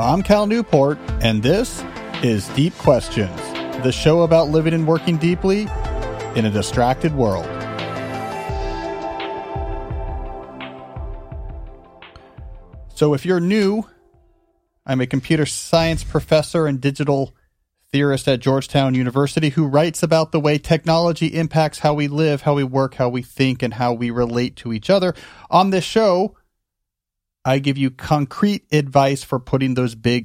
I'm Cal Newport, and this is Deep Questions, the show about living and working deeply in a distracted world. So if you're new, I'm a computer science professor and digital theorist at Georgetown University who writes about the way technology impacts how we live, how we work, how we think, and how we relate to each other. On this show, I give you concrete advice for putting those big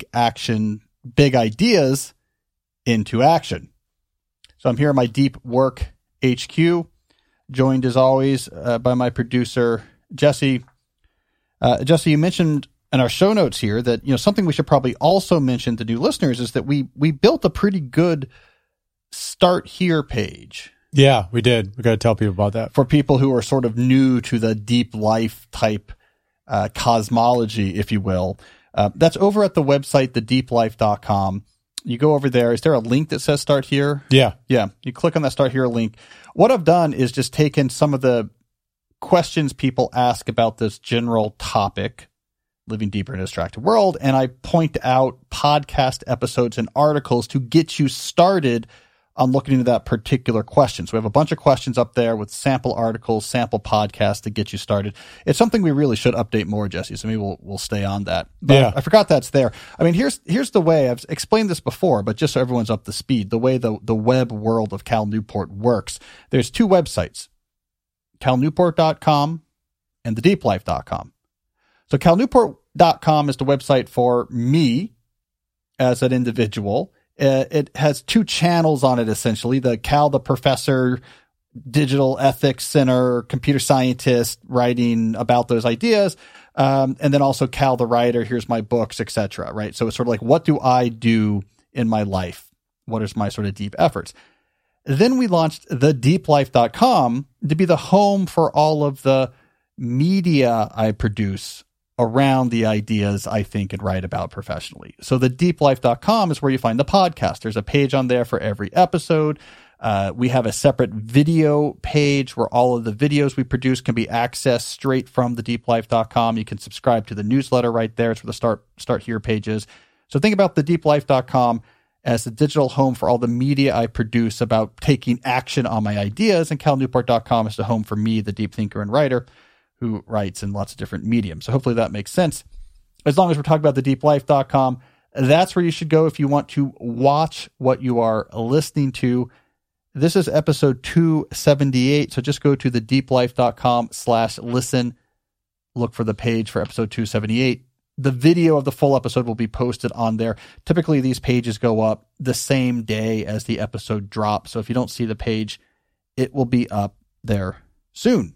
ideas into action. So I'm here at my Deep Work HQ, joined as always by my producer, Jesse. Jesse, you mentioned in our show notes here that, something we should probably also mention to new listeners is that we built a pretty good Start Here page. Yeah, we did. We got to tell people about that. For people who are sort of new to the deep life type cosmology, if you will. That's over at the website, thedeeplife.com. You go over there. Is there a link that says Start Here? Yeah. Yeah. You click on that Start Here link. What I've done is just taken some of the questions people ask about this general topic, living deeper in a distracted world, and I point out podcast episodes and articles to get you started on looking into that particular question. So we have a bunch of questions up there with sample articles, sample podcasts to get you started. It's something we really should update more, Jesse, so maybe we'll stay on that. But yeah. I forgot that's there. I mean, here's the way, I've explained this before, but just so everyone's up to speed, the way the web world of Cal Newport works. There's two websites, calnewport.com and thedeeplife.com. So calnewport.com is the website for me as an individual. It has two channels on it, essentially. The Cal, the professor, digital ethics center, computer scientist, writing about those ideas. And then also Cal, the writer, here's my books, etc. Right? So it's sort of like, what do I do in my life? What is my sort of deep efforts? Then we launched thedeeplife.com to be the home for all of the media I produce around the ideas I think and write about professionally. So thedeeplife.com is where you find the podcast. There's a page on there for every episode. We have a separate video page where all of the videos we produce can be accessed straight from thedeeplife.com. You can subscribe to the newsletter right there. It's where the Start Here page is. So think about thedeeplife.com as the digital home for all the media I produce about taking action on my ideas, and calnewport.com is the home for me, the deep thinker and writer, who writes in lots of different mediums. So hopefully that makes sense. As long as we're talking about thedeeplife.com, that's where you should go if you want to watch what you are listening to. This is episode 278. So just go to thedeeplife.com/listen. Look for the page for episode 278. The video of the full episode will be posted on there. Typically, these pages go up the same day as the episode drops. So if you don't see the page, it will be up there soon.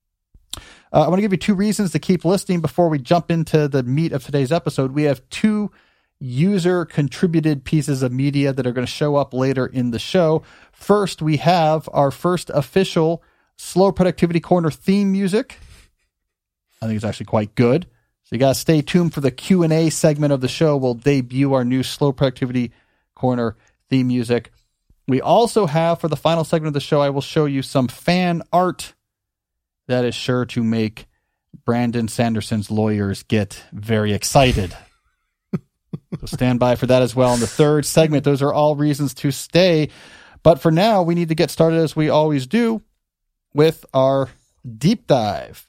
I want to give you two reasons to keep listening before we jump into the meat of today's episode. We have two user-contributed pieces of media that are going to show up later in the show. First, we have our first official Slow Productivity Corner theme music. I think it's actually quite good. So you got to stay tuned for the Q&A segment of the show. We'll debut our new Slow Productivity Corner theme music. We also have, for the final segment of the show, I will show you some fan art that is sure to make Brandon Sanderson's lawyers get very excited. So stand by for that as well. In the third segment, those are all reasons to stay. But for now, we need to get started, as we always do, with our deep dive.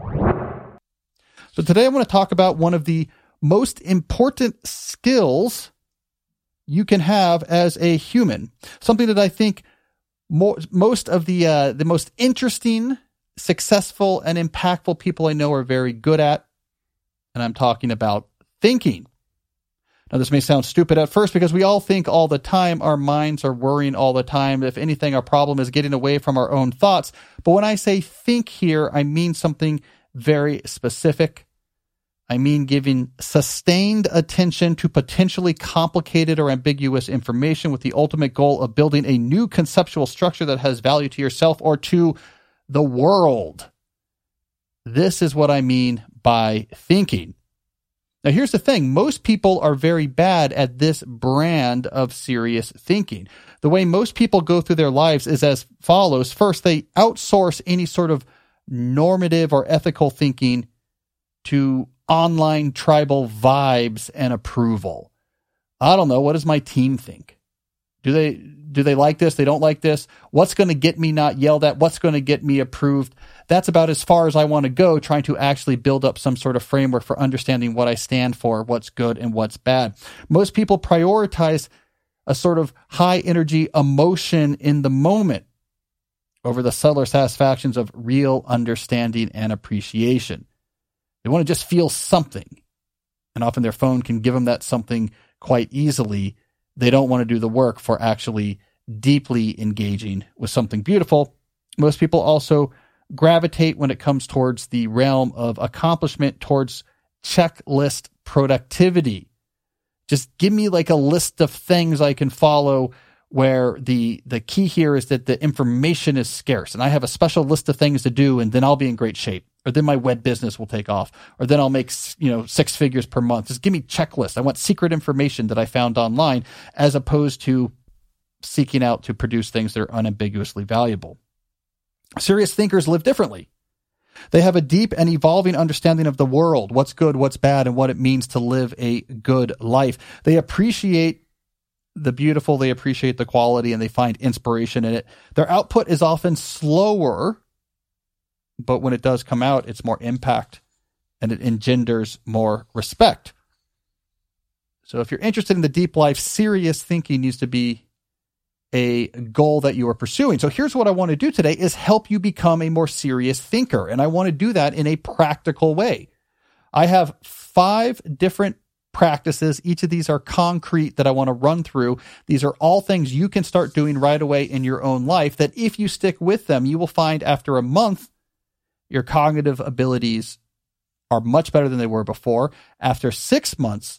So today I want to talk about one of the most important skills you can have as a human. Something that I think most of the most interesting, successful, and impactful people I know are very good at. And I'm talking about thinking. Now, this may sound stupid at first because we all think all the time. Our minds are worrying all the time. If anything, our problem is getting away from our own thoughts. But when I say think here, I mean something very specific. I mean giving sustained attention to potentially complicated or ambiguous information with the ultimate goal of building a new conceptual structure that has value to yourself or to the world. This is what I mean by thinking. Now, here's the thing. Most people are very bad at this brand of serious thinking. The way most people go through their lives is as follows. First, they outsource any sort of normative or ethical thinking to online tribal vibes and approval. I don't know. What does my team think? Do they like this? They don't like this? What's going to get me not yelled at? What's going to get me approved? That's about as far as I want to go, trying to actually build up some sort of framework for understanding what I stand for, what's good and what's bad. Most people prioritize a sort of high energy emotion in the moment over the subtler satisfactions of real understanding and appreciation. They want to just feel something. And often their phone can give them that something quite easily. They don't want to do the work for actually deeply engaging with something beautiful. Most people also gravitate when it comes towards the realm of accomplishment towards checklist productivity. Just give me like a list of things I can follow, where the key here is that the information is scarce and I have a special list of things to do, and then I'll be in great shape, or then my web business will take off, or then I'll make 6 figures per month. Just give me checklists. I want secret information that I found online, as opposed to seeking out to produce things that are unambiguously valuable. Serious thinkers live differently. They have a deep and evolving understanding of the world, what's good, what's bad, and what it means to live a good life. They appreciate the beautiful, they appreciate the quality, and they find inspiration in it. Their output is often slower, but when it does come out, it's more impact and it engenders more respect. So if you're interested in the deep life, serious thinking needs to be a goal that you are pursuing. So here's what I want to do today is help you become a more serious thinker. And I want to do that in a practical way. I have 5 different practices. Each of these are concrete that I want to run through. These are all things you can start doing right away in your own life that if you stick with them, you will find after a month, your cognitive abilities are much better than they were before. After 6 months,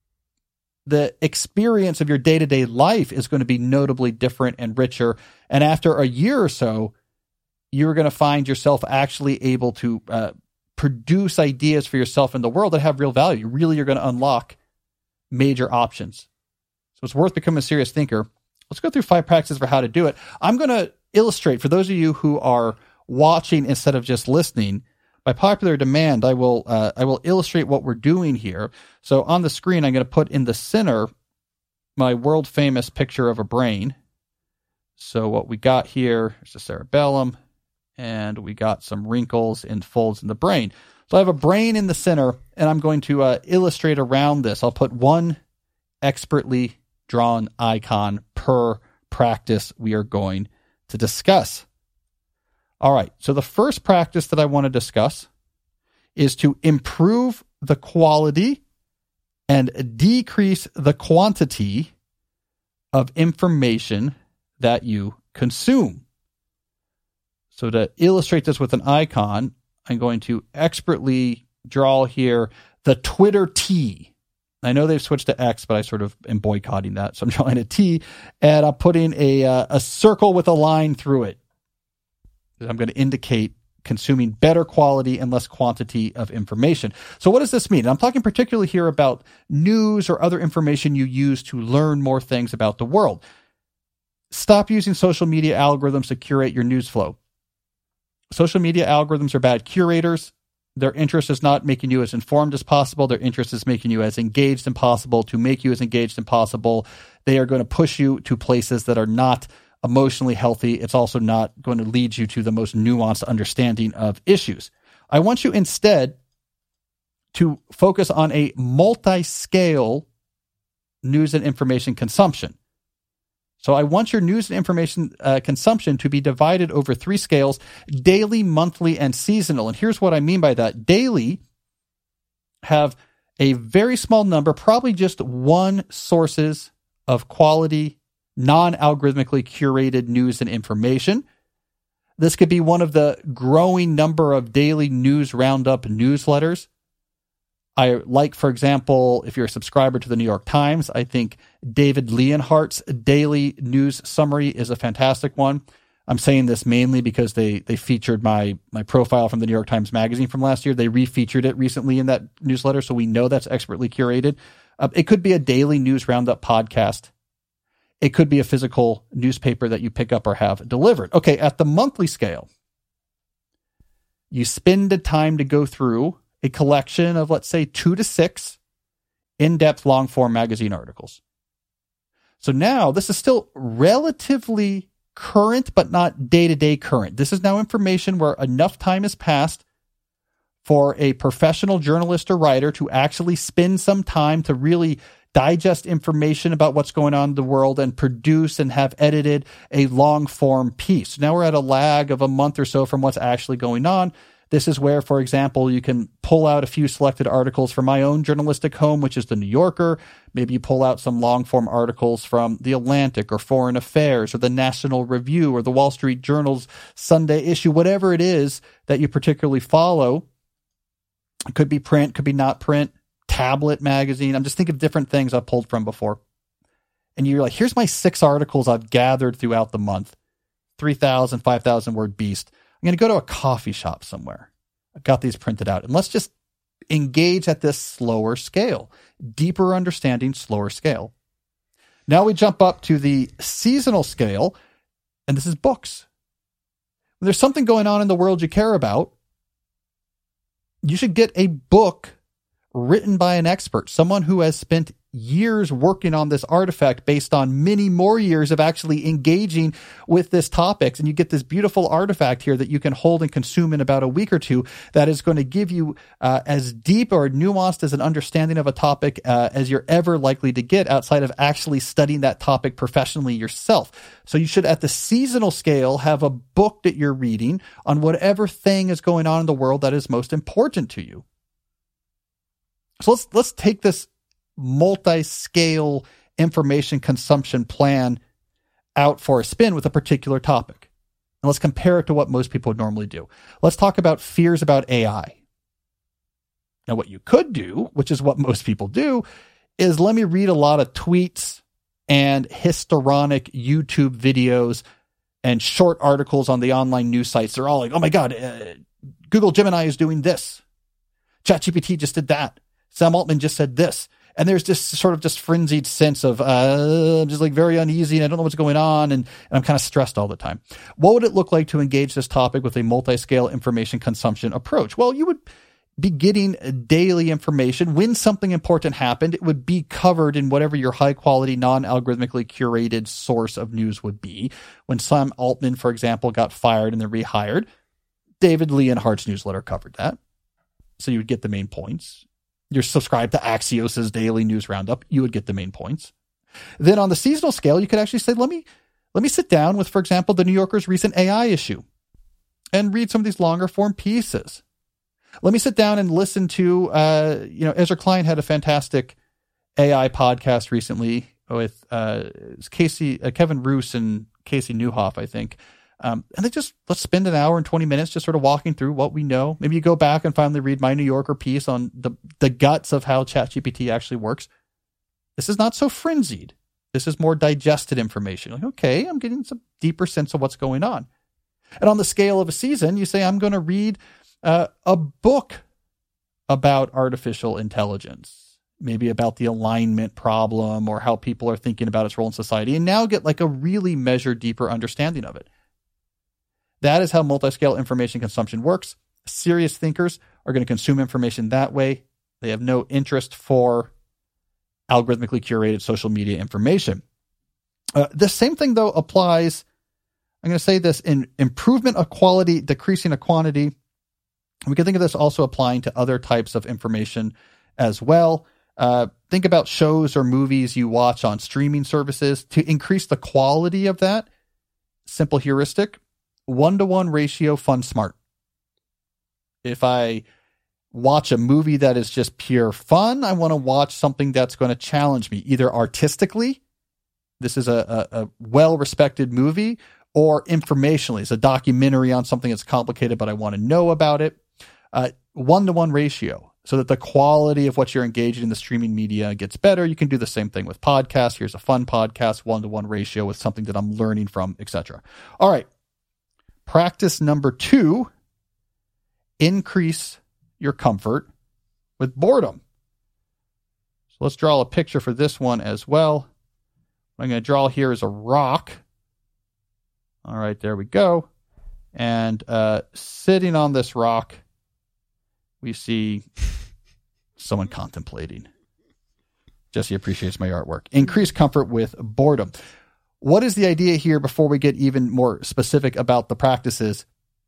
the experience of your day-to-day life is going to be notably different and richer. And after a year or so, you're going to find yourself actually able to produce ideas for yourself in the world that have real value. Really, you're going to unlock major options. So it's worth becoming a serious thinker. Let's go through 5 practices for how to do it. I'm going to illustrate, for those of you who are watching instead of just listening, by popular demand, I will illustrate what we're doing here. So on the screen, I'm going to put in the center my world famous picture of a brain. So what we got here is the cerebellum, and we got some wrinkles and folds in the brain. So I have a brain in the center, and I'm going to illustrate around this. I'll put one expertly drawn icon per practice we are going to discuss. All right, so the first practice that I want to discuss is to improve the quality and decrease the quantity of information that you consume. So to illustrate this with an icon, I'm going to expertly draw here the Twitter T. I know they've switched to X, but I sort of am boycotting that. So I'm drawing a T, and I'm putting a circle with a line through it. I'm going to indicate consuming better quality and less quantity of information. So what does this mean? And I'm talking particularly here about news or other information you use to learn more things about the world. Stop using social media algorithms to curate your news flow. Social media algorithms are bad curators. Their interest is not making you as informed as possible. Their interest is making you as engaged as possible. To make you as engaged as possible, they are going to push you to places that are not emotionally healthy. It's also not going to lead you to the most nuanced understanding of issues. I want you instead to focus on a multi-scale news and information consumption. So I want your news and information consumption to be divided over 3 scales: daily, monthly, and seasonal. And here's what I mean by that. Daily, have a very small number, probably just 1 sources of quality, non-algorithmically curated news and information. This could be one of the growing number of daily news roundup newsletters. I like, for example, if you're a subscriber to the New York Times, I think David Leonhardt's daily news summary is a fantastic one. I'm saying this mainly because they featured my profile from the New York Times Magazine from last year. They refeatured it recently in that newsletter, so we know that's expertly curated. It could be a daily news roundup podcast. It could be a physical newspaper that you pick up or have delivered. Okay, at the monthly scale, you spend the time to go through a collection of, let's say, 2 to 6 in-depth long-form magazine articles. So now this is still relatively current, but not day-to-day current. This is now information where enough time has passed for a professional journalist or writer to actually spend some time to really digest information about what's going on in the world and produce and have edited a long-form piece. Now we're at a lag of a month or so from what's actually going on. This is where, for example, you can pull out a few selected articles from my own journalistic home, which is the New Yorker. Maybe you pull out some long-form articles from The Atlantic or Foreign Affairs or the National Review or the Wall Street Journal's Sunday issue, whatever it is that you particularly follow. It could be print, could be not print, tablet magazine. I'm just thinking of different things I've pulled from before. And you're like, here's my 6 articles I've gathered throughout the month. 3,000, 5,000 word beast. I'm going to go to a coffee shop somewhere. I've got these printed out. And let's just engage at this slower scale. Deeper understanding, slower scale. Now we jump up to the seasonal scale, and this is books. When there's something going on in the world you care about, you should get a book written by an expert, someone who has spent years working on this artifact based on many more years of actually engaging with this topic. And you get this beautiful artifact here that you can hold and consume in about a week or two that is going to give you as deep or nuanced as an understanding of a topic as you're ever likely to get outside of actually studying that topic professionally yourself. So you should, at the seasonal scale, have a book that you're reading on whatever thing is going on in the world that is most important to you. So let's take this multi-scale information consumption plan out for a spin with a particular topic. And let's compare it to what most people would normally do. Let's talk about fears about AI. Now, what you could do, which is what most people do, is let me read a lot of tweets and histrionic YouTube videos and short articles on the online news sites. They're all like, oh my God, Google Gemini is doing this. ChatGPT just did that. Sam Altman just said this. And there's this sort of just frenzied sense of, I'm just like very uneasy and I don't know what's going on. And I'm kind of stressed all the time. What would it look like to engage this topic with a multi-scale information consumption approach? Well, you would be getting daily information. When something important happened, it would be covered in whatever your high quality, non-algorithmically curated source of news would be. When Sam Altman, for example, got fired and then rehired, David Leonhardt's newsletter covered that. So you would get the main points. You're subscribed to Axios' daily news roundup, you would get the main points. Then on the seasonal scale, you could actually say, let me sit down with, for example, the New Yorker's recent AI issue and read some of these longer form pieces. Let me sit down and listen to, Ezra Klein had a fantastic AI podcast recently with Kevin Roos and Casey Newhoff, I think. And let's spend an hour and 20 minutes just sort of walking through what we know. Maybe you go back and finally read my New Yorker piece on the guts of how ChatGPT actually works. This is not so frenzied. This is more digested information. Like, okay, I'm getting some deeper sense of what's going on. And on the scale of a season, you say, I'm going to read a book about artificial intelligence, maybe about the alignment problem or how people are thinking about its role in society, and now get like a really measured, deeper understanding of it. That is how multi-scale information consumption works. Serious thinkers are going to consume information that way. They have no interest for algorithmically curated social media information. The same thing, though, applies, I'm going to say this, in improvement of quality, decreasing of quantity. We can think of this also applying to other types of information as well. Think about shows or movies you watch on streaming services. To increase the quality of that, simple heuristic, 1-to-1 ratio fun smart. If I watch a movie that is just pure fun, I want to watch something that's going to challenge me, either artistically, this is a well-respected movie, or informationally, it's a documentary on something that's complicated, but I want to know about it. 1-to-1 ratio, so that the quality of what you're engaging in the streaming media gets better. You can do the same thing with podcasts. Here's a fun podcast, 1-to-1 ratio with something that I'm learning from, etc. All right. Practice number 2, increase your comfort with boredom. So let's draw a picture for this one as well. What I'm going to draw here is a rock. All right, there we go. And sitting on this rock we see someone contemplating. Jesse appreciates my artwork. Increase comfort with boredom. What is the idea here before we get even more specific about the practices?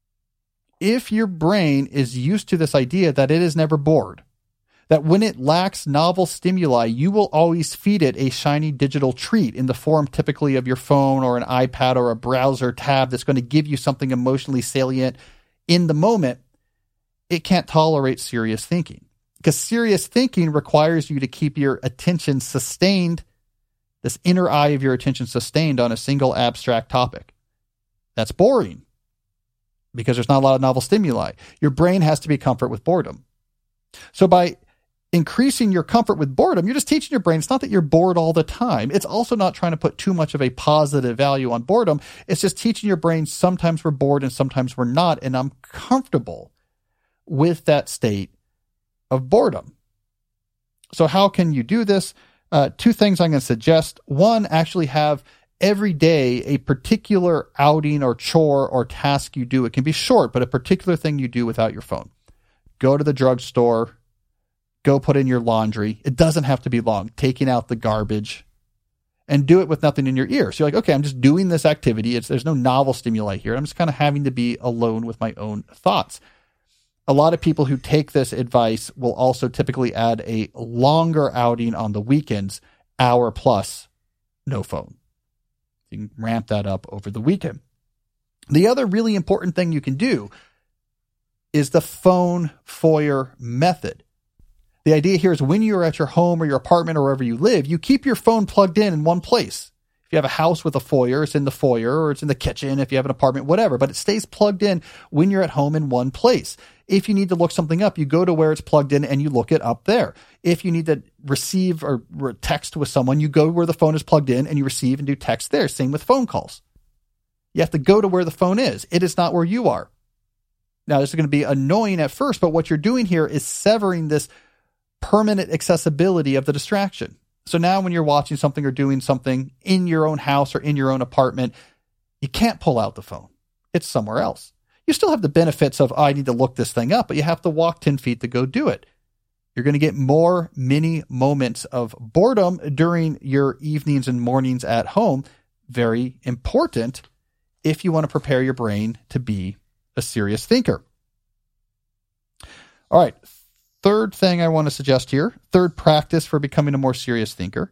If your brain is used to this idea that it is never bored, that when it lacks novel stimuli, you will always feed it a shiny digital treat in the form typically of your phone or an iPad or a browser tab that's going to give you something emotionally salient in the moment, it can't tolerate serious thinking. Because serious thinking requires you to keep your attention sustained, this inner eye of your attention sustained on a single abstract topic. That's boring because there's not a lot of novel stimuli. Your brain has to be comfort with boredom. So by increasing your comfort with boredom, you're just teaching your brain, it's not that you're bored all the time. It's also not trying to put too much of a positive value on boredom. It's just teaching your brain sometimes we're bored and sometimes we're not, and I'm comfortable with that state of boredom. So how can you do this? Two things I'm going to suggest. One, actually have every day a particular outing or chore or task you do. It can be short, but a particular thing you do without your phone. Go to the drugstore. Go put in your laundry. It doesn't have to be long. Taking out the garbage. And do it with nothing in your ear. So you're like, okay, I'm just doing this activity. There's no novel stimuli here. I'm just kind of having to be alone with my own thoughts. A lot of people who take this advice will also typically add a longer outing on the weekends, hour plus, no phone. You can ramp that up over the weekend. The other really important thing you can do is the phone foyer method. The idea here is when you're at your home or your apartment or wherever you live, you keep your phone plugged in one place. If you have a house with a foyer, it's in the foyer or it's in the kitchen. If you have an apartment, whatever, but it stays plugged in when you're at home in one place. If you need to look something up, you go to where it's plugged in and you look it up there. If you need to receive or text with someone, you go where the phone is plugged in and you receive and do text there. Same with phone calls. You have to go to where the phone is. It is not where you are. Now, this is going to be annoying at first, but what you're doing here is severing this permanent accessibility of the distraction. So now when you're watching something or doing something in your own house or in your own apartment, you can't pull out the phone. It's somewhere else. You still have the benefits of, I need to look this thing up, but you have to walk 10 feet to go do it. You're going to get more mini moments of boredom during your evenings and mornings at home. Very important if you want to prepare your brain to be a serious thinker. All right. Third thing I want to suggest here, third practice for becoming a more serious thinker,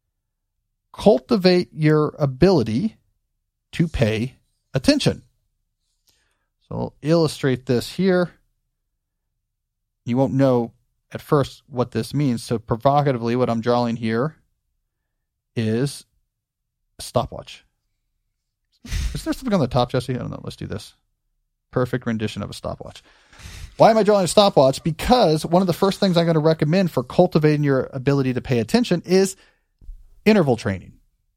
cultivate your ability to pay attention. So I'll illustrate this here. You won't know at first what this means. So provocatively, what I'm drawing here is a stopwatch. Is there something on the top, Jesse? I don't know. Let's do this. Perfect rendition of a stopwatch. Why am I drawing a stopwatch? Because one of the first things I'm going to recommend for cultivating your ability to pay attention is interval training.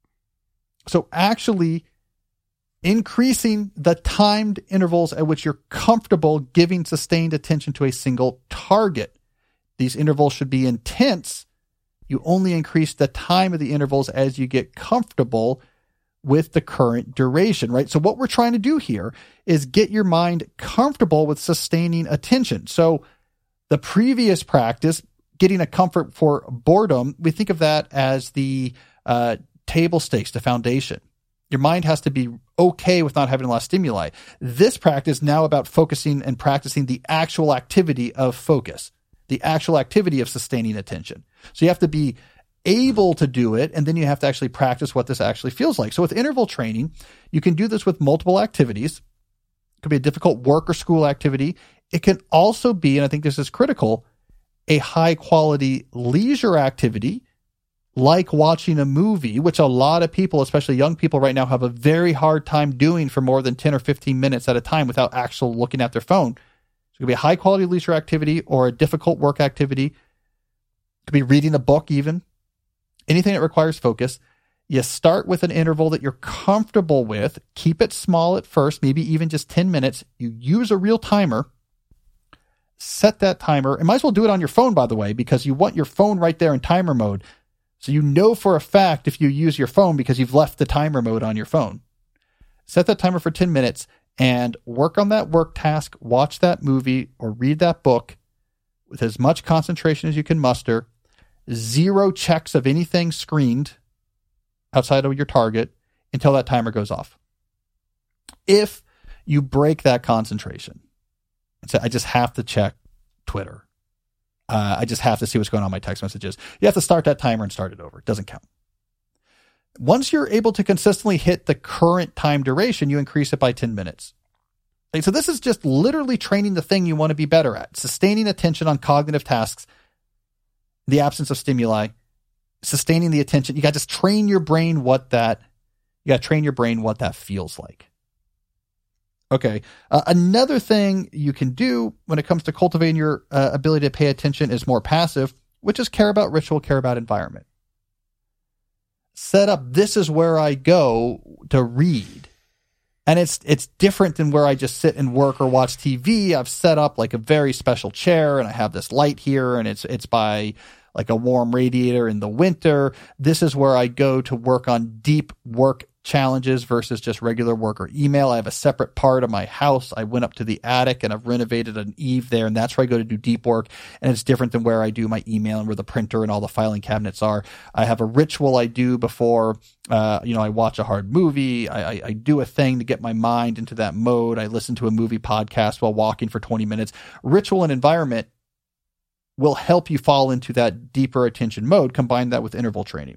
So actually increasing the timed intervals at which you're comfortable giving sustained attention to a single target. These intervals should be intense. You only increase the time of the intervals as you get comfortable with the current duration, right? So what we're trying to do here is get your mind comfortable with sustaining attention. So the previous practice, getting a comfort for boredom, we think of that as the table stakes, the foundation. Your mind has to be okay with not having a lot of stimuli. This practice is now about focusing and practicing the actual activity of focus, the actual activity of sustaining attention. So you have to be able to do it, and then you have to actually practice what this actually feels like. So with interval training, you can do this with multiple activities. It could be a difficult work or school activity. It can also be, and I think this is critical, a high-quality leisure activity like watching a movie, which a lot of people, especially young people right now, have a very hard time doing for more than 10 or 15 minutes at a time without actually looking at their phone. So it could be a high-quality leisure activity or a difficult work activity. It could be reading a book even. Anything that requires focus. You start with an interval that you're comfortable with. Keep it small at first, maybe even just 10 minutes. You use a real timer. Set that timer. And might as well do it on your phone, by the way, because you want your phone right there in timer mode. So you know for a fact if you use your phone because you've left the timer mode on your phone. Set that timer for 10 minutes and work on that work task, watch that movie or read that book with as much concentration as you can muster, 0 checks of anything screened outside of your target until that timer goes off. If you break that concentration and say, I just have to check Twitter, I just have to see what's going on in my text messages, you have to start that timer and start it over. It doesn't count. Once you're able to consistently hit the current time duration, you increase it by 10 minutes. So this is just literally training the thing you want to be better at, sustaining attention on cognitive tasks, the absence of stimuli, sustaining the attention. You got to just train your brain what that feels like. Okay. Another thing you can do when it comes to cultivating your ability to pay attention is more passive, which is care about ritual, care about environment. Set up, this is where I go to read. And it's different than where I just sit and work or watch TV. I've set up like a very special chair, and I have this light here, and it's by like a warm radiator in the winter. This is where I go to work on deep work challenges versus just regular work or email. I have a separate part of my house. I went up to the attic and I've renovated an eave there, and that's where I go to do deep work. And it's different than where I do my email and where the printer and all the filing cabinets are. I have a ritual I do before, I watch a hard movie. I do a thing to get my mind into that mode. I listen to a movie podcast while walking for 20 minutes. Ritual and environment will help you fall into that deeper attention mode. Combine that with interval training.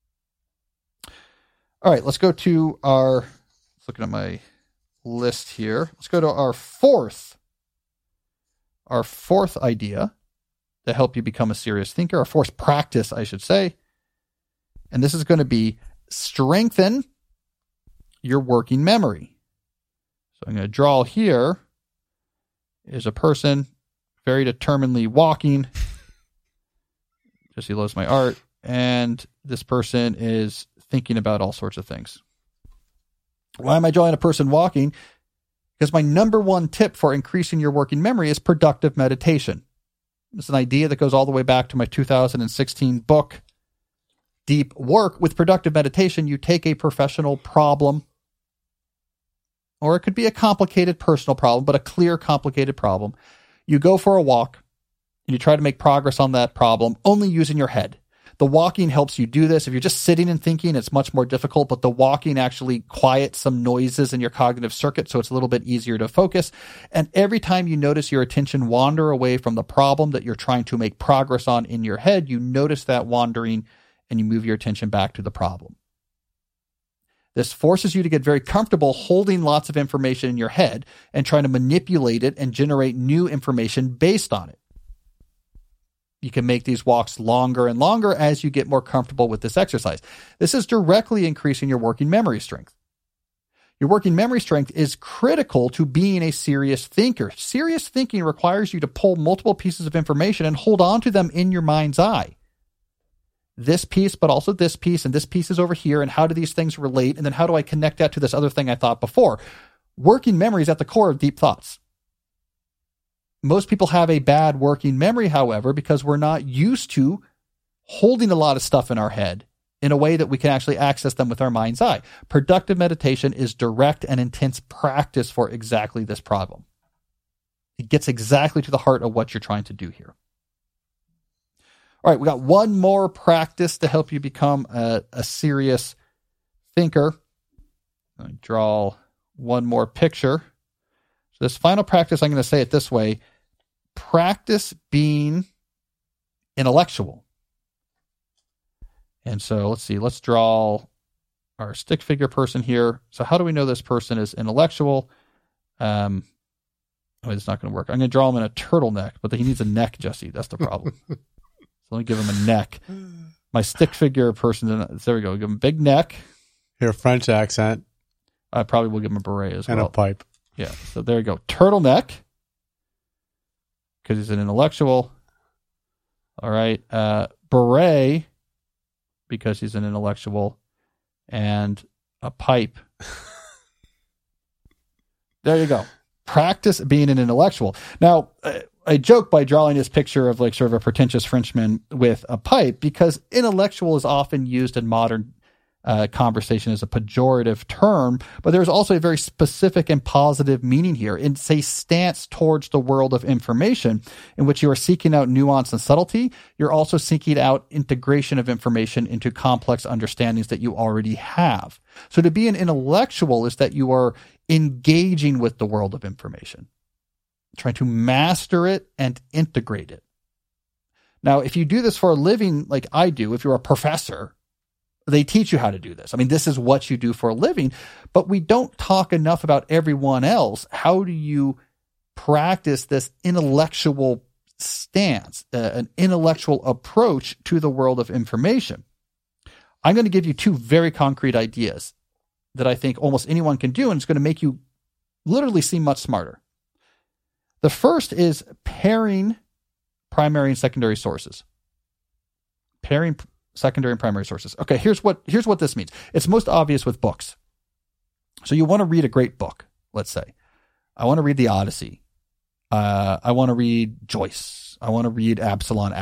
All right, let's go to looking at my list here. Let's go to our fourth idea to help you become a serious thinker, our fourth practice, I should say. And this is going to be strengthen your working memory. So I'm going to draw here is a person very determinedly walking. Jesse loves my art. And this person is thinking about all sorts of things. Why am I drawing a person walking? Because my number one tip for increasing your working memory is productive meditation. It's an idea that goes all the way back to my 2016 book, Deep Work. With productive meditation, you take a professional problem, or it could be a complicated personal problem, but a clear, complicated problem. You go for a walk, and you try to make progress on that problem only using your head. The walking helps you do this. If you're just sitting and thinking, it's much more difficult, but the walking actually quiets some noises in your cognitive circuit, so it's a little bit easier to focus. And every time you notice your attention wander away from the problem that you're trying to make progress on in your head, you notice that wandering and you move your attention back to the problem. This forces you to get very comfortable holding lots of information in your head and trying to manipulate it and generate new information based on it. You can make these walks longer and longer as you get more comfortable with this exercise. This is directly increasing your working memory strength. Your working memory strength is critical to being a serious thinker. Serious thinking requires you to pull multiple pieces of information and hold on to them in your mind's eye. This piece, but also this piece, and this piece is over here, and how do these things relate? And then how do I connect that to this other thing I thought before? Working memory is at the core of deep thoughts. Most people have a bad working memory, however, because we're not used to holding a lot of stuff in our head in a way that we can actually access them with our mind's eye. Productive meditation is direct and intense practice for exactly this problem. It gets exactly to the heart of what you're trying to do here. All right, we got one more practice to help you become a serious thinker. Let me draw one more picture. So this final practice, I'm going to say it this way. Practice being intellectual. And so let's see, let's draw our stick figure person here. So how do we know this person is intellectual? It's not going to work. I'm going to draw him in a turtleneck, but he needs a neck, Jesse. That's the problem. So let me give him a neck. My stick figure person, there we go. Give him a big neck. Hear a French accent. I probably will give him a beret as well. And a pipe. Yeah, so there you go. Turtleneck, because he's an intellectual. All right. Beret, because he's an intellectual. And a pipe. There you go. Practice being an intellectual. Now, I joke by drawing this picture of like sort of a pretentious Frenchman with a pipe, because intellectual is often used in modern conversation as a pejorative term, but there's also a very specific and positive meaning here. It's a stance towards the world of information in which you are seeking out nuance and subtlety. You're also seeking out integration of information into complex understandings that you already have. So to be an intellectual is that you are engaging with the world of information, trying to master it and integrate it. Now, if you do this for a living like I do, if you're a professor, they teach you how to do this. I mean, this is what you do for a living, but we don't talk enough about everyone else. How do you practice this intellectual stance, an intellectual approach to the world of information? I'm going to give you two very concrete ideas that I think almost anyone can do, and it's going to make you literally seem much smarter. The first is pairing primary and secondary sources. Pairing secondary and primary sources. Okay, here's what this means. It's most obvious with books. So you want to read a great book, let's say. I want to read The Odyssey. I want to read Joyce. I want to read Absalom.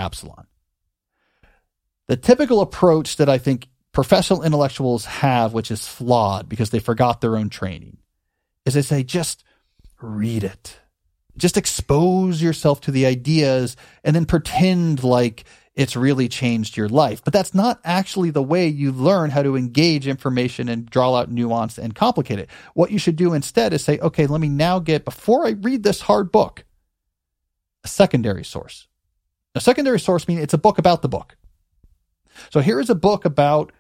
The typical approach that I think professional intellectuals have, which is flawed because they forgot their own training, is they say, just read it. Just expose yourself to the ideas and then pretend like it's really changed your life. But that's not actually the way you learn how to engage information and draw out nuance and complicate it. What you should do instead is say, okay, let me now before I read this hard book, a secondary source. A secondary source means it's a book about the book. So here is a book about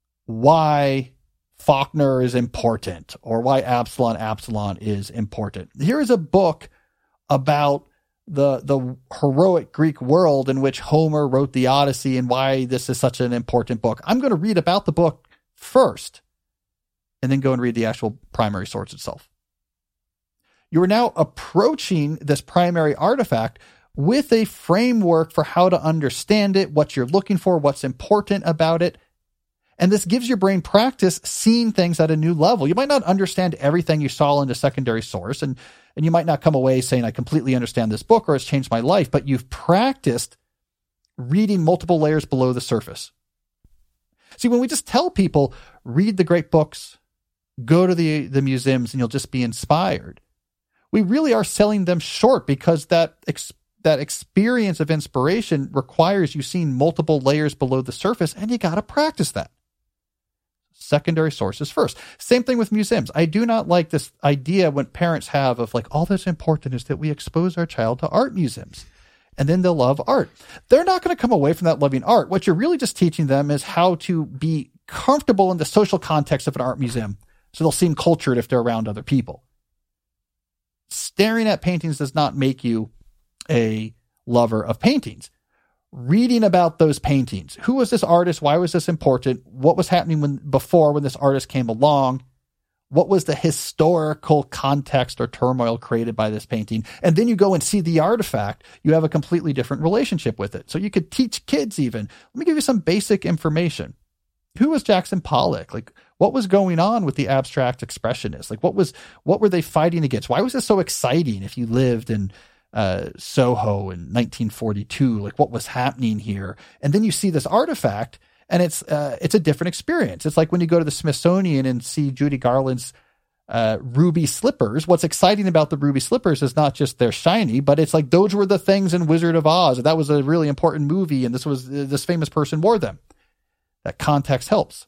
why Faulkner is important or why Absalom is important. Here is a book about the heroic Greek world in which Homer wrote the Odyssey and why this is such an important book. I'm going to read about the book first and then go and read the actual primary source itself. You are now approaching this primary artifact with a framework for how to understand it, what you're looking for, what's important about it. And this gives your brain practice seeing things at a new level. You might not understand everything you saw in the secondary source, and you might not come away saying, I completely understand this book or it's changed my life, but you've practiced reading multiple layers below the surface. See, when we just tell people, read the great books, go to the museums, and you'll just be inspired, we really are selling them short because that experience of inspiration requires you seeing multiple layers below the surface, and you got to practice that. Secondary sources first. Same thing with museums. I do not like this idea when parents have of like, all that's important is that we expose our child to art museums and then they'll love art. They're not going to come away from that loving art. What you're really just teaching them is how to be comfortable in the social context of an art museum. So they'll seem cultured if they're around other people. Staring at paintings does not make you a lover of paintings. Reading about those paintings. Who was this artist? Why was this important? What was happening when this artist came along? What was the historical context or turmoil created by this painting? And then you go and see the artifact. You have a completely different relationship with it. So you could teach kids even. Let me give you some basic information. Who was Jackson Pollock? Like, what was going on with the abstract expressionists? Like, what were they fighting against? Why was this so exciting if you lived in Soho in 1942, like what was happening here? And then you see this artifact and it's a different experience. It's like when you go to the Smithsonian and see Judy Garland's ruby slippers. What's exciting about the ruby slippers is not just they're shiny, but it's like those were the things in Wizard of Oz. That was a really important movie and this famous person wore them. That context helps.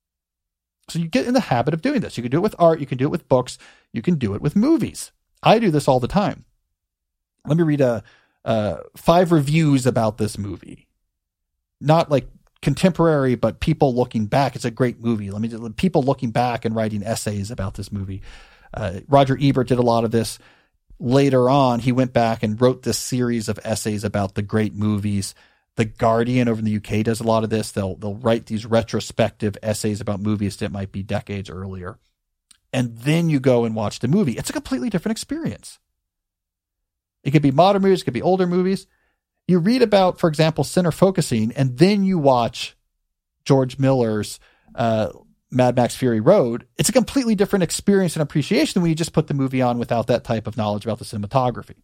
So you get in the habit of doing this. You can do it with art, you can do it with books, you can do it with movies. I do this all the time. Let me read 5 reviews about this movie. Not like contemporary, but people looking back. It's a great movie. People looking back and writing essays about this movie. Roger Ebert did a lot of this. Later on, he went back and wrote this series of essays about the great movies. The Guardian over in the UK does a lot of this. They'll write these retrospective essays about movies that might be decades earlier. And then you go and watch the movie. It's a completely different experience. It could be modern movies, it could be older movies. You read about, for example, Center Focusing, and then you watch George Miller's Mad Max Fury Road. It's a completely different experience and appreciation than when you just put the movie on without that type of knowledge about the cinematography.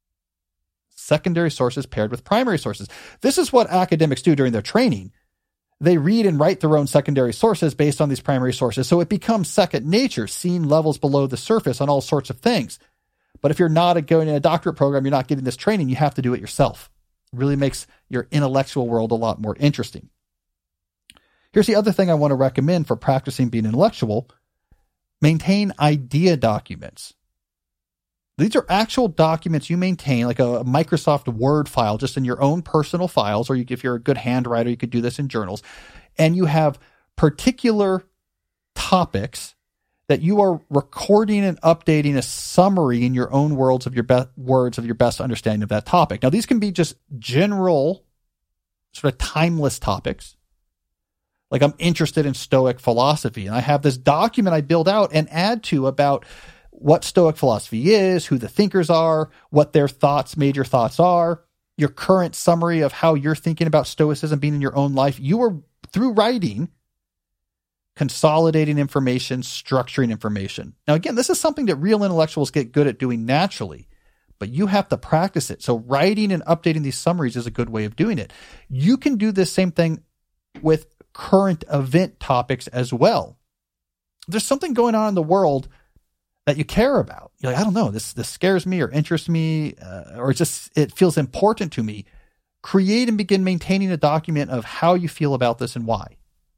Secondary sources paired with primary sources. This is what academics do during their training. they read and write their own secondary sources based on these primary sources. So it becomes second nature, seeing levels below the surface on all sorts of things. But if you're not going in a doctorate program, you're not getting this training, you have to do it yourself. It really makes your intellectual world a lot more interesting. Here's the other thing I want to recommend for practicing being intellectual. Maintain idea documents. These are actual documents you maintain, like a Microsoft Word file, just in your own personal files, or if you're a good handwriter, you could do this in journals. And you have particular topics that you are recording and updating a summary in your own words of your best understanding of that topic. Now, these can be just general, sort of timeless topics. Like, I'm interested in Stoic philosophy, and I have this document I build out and add to about what Stoic philosophy is, who the thinkers are, what their major thoughts are, your current summary of how you're thinking about Stoicism being in your own life. You are, through writing, consolidating information, structuring information. Now, again, this is something that real intellectuals get good at doing naturally, but you have to practice it. So writing and updating these summaries is a good way of doing it. You can do this same thing with current event topics as well. There's something going on in the world that you care about. You're like, I don't know, this scares me or interests me, or it feels important to me. Create and begin maintaining a document of how you feel about this and why.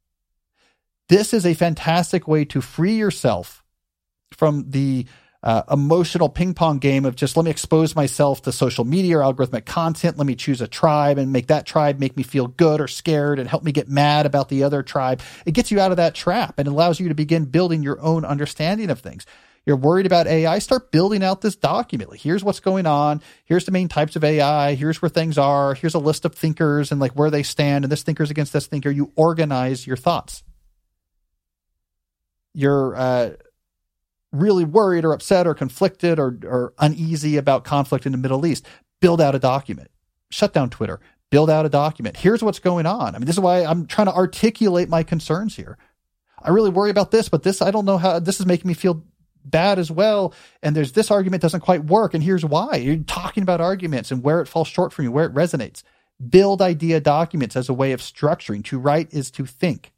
This is a fantastic way to free yourself from the emotional ping pong game of just let me expose myself to social media or algorithmic content. Let me choose a tribe and make that tribe make me feel good or scared and help me get mad about the other tribe. It gets you out of that trap and allows you to begin building your own understanding of things. You're worried about AI, start building out this document. Like, here's what's going on. Here's the main types of AI. Here's where things are. Here's a list of thinkers and like where they stand. And this thinker's against this thinker. You organize your thoughts. You're really worried or upset or conflicted or uneasy about conflict in the Middle East. Build out a document. Shut down Twitter. Build out a document. Here's what's going on. I mean, this is why I'm trying to articulate my concerns here. I really worry about this, but this, I don't know how, this is making me feel bad as well. And there's this argument doesn't quite work. And here's why. You're talking about arguments and where it falls short for you, where it resonates. Build idea documents as a way of structuring. To write is to think.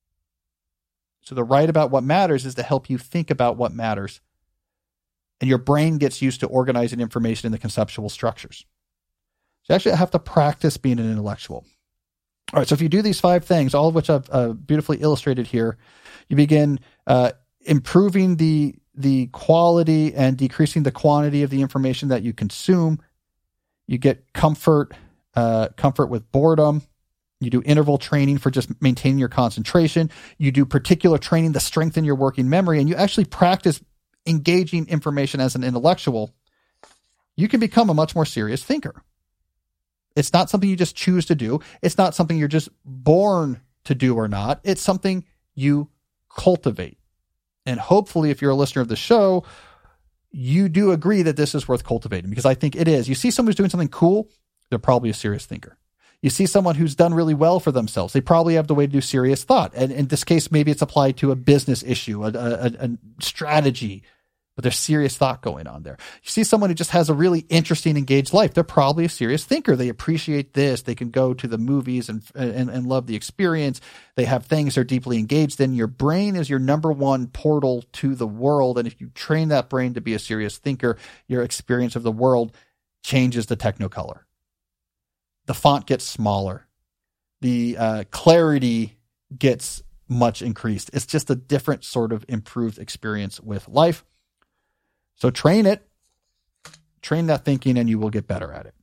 So the write about what matters is to help you think about what matters. And your brain gets used to organizing information in the conceptual structures. So actually, I have to practice being an intellectual. All right, so if you do these 5 things, all of which I've beautifully illustrated here, you begin improving the quality and decreasing the quantity of the information that you consume. You get comfort with boredom. You do interval training for just maintaining your concentration. You do particular training to strengthen your working memory, and you actually practice engaging information as an intellectual. You can become a much more serious thinker. It's not something you just choose to do. It's not something you're just born to do or not. It's something you cultivate. And hopefully, if you're a listener of the show, you do agree that this is worth cultivating, because I think it is. You see someone who's doing something cool, they're probably a serious thinker. You see someone who's done really well for themselves, they probably have the way to do serious thought. And in this case, maybe it's applied to a business issue, a strategy, but there's serious thought going on there. You see someone who just has a really interesting, engaged life, they're probably a serious thinker. They appreciate this. They can go to the movies and love the experience. They have things they're deeply engaged in. Your brain is your number one portal to the world. And if you train that brain to be a serious thinker, your experience of the world changes the technicolor. The font gets smaller. The clarity gets much increased. It's just a different sort of improved experience with life. So train it, train that thinking, and you will get better at it.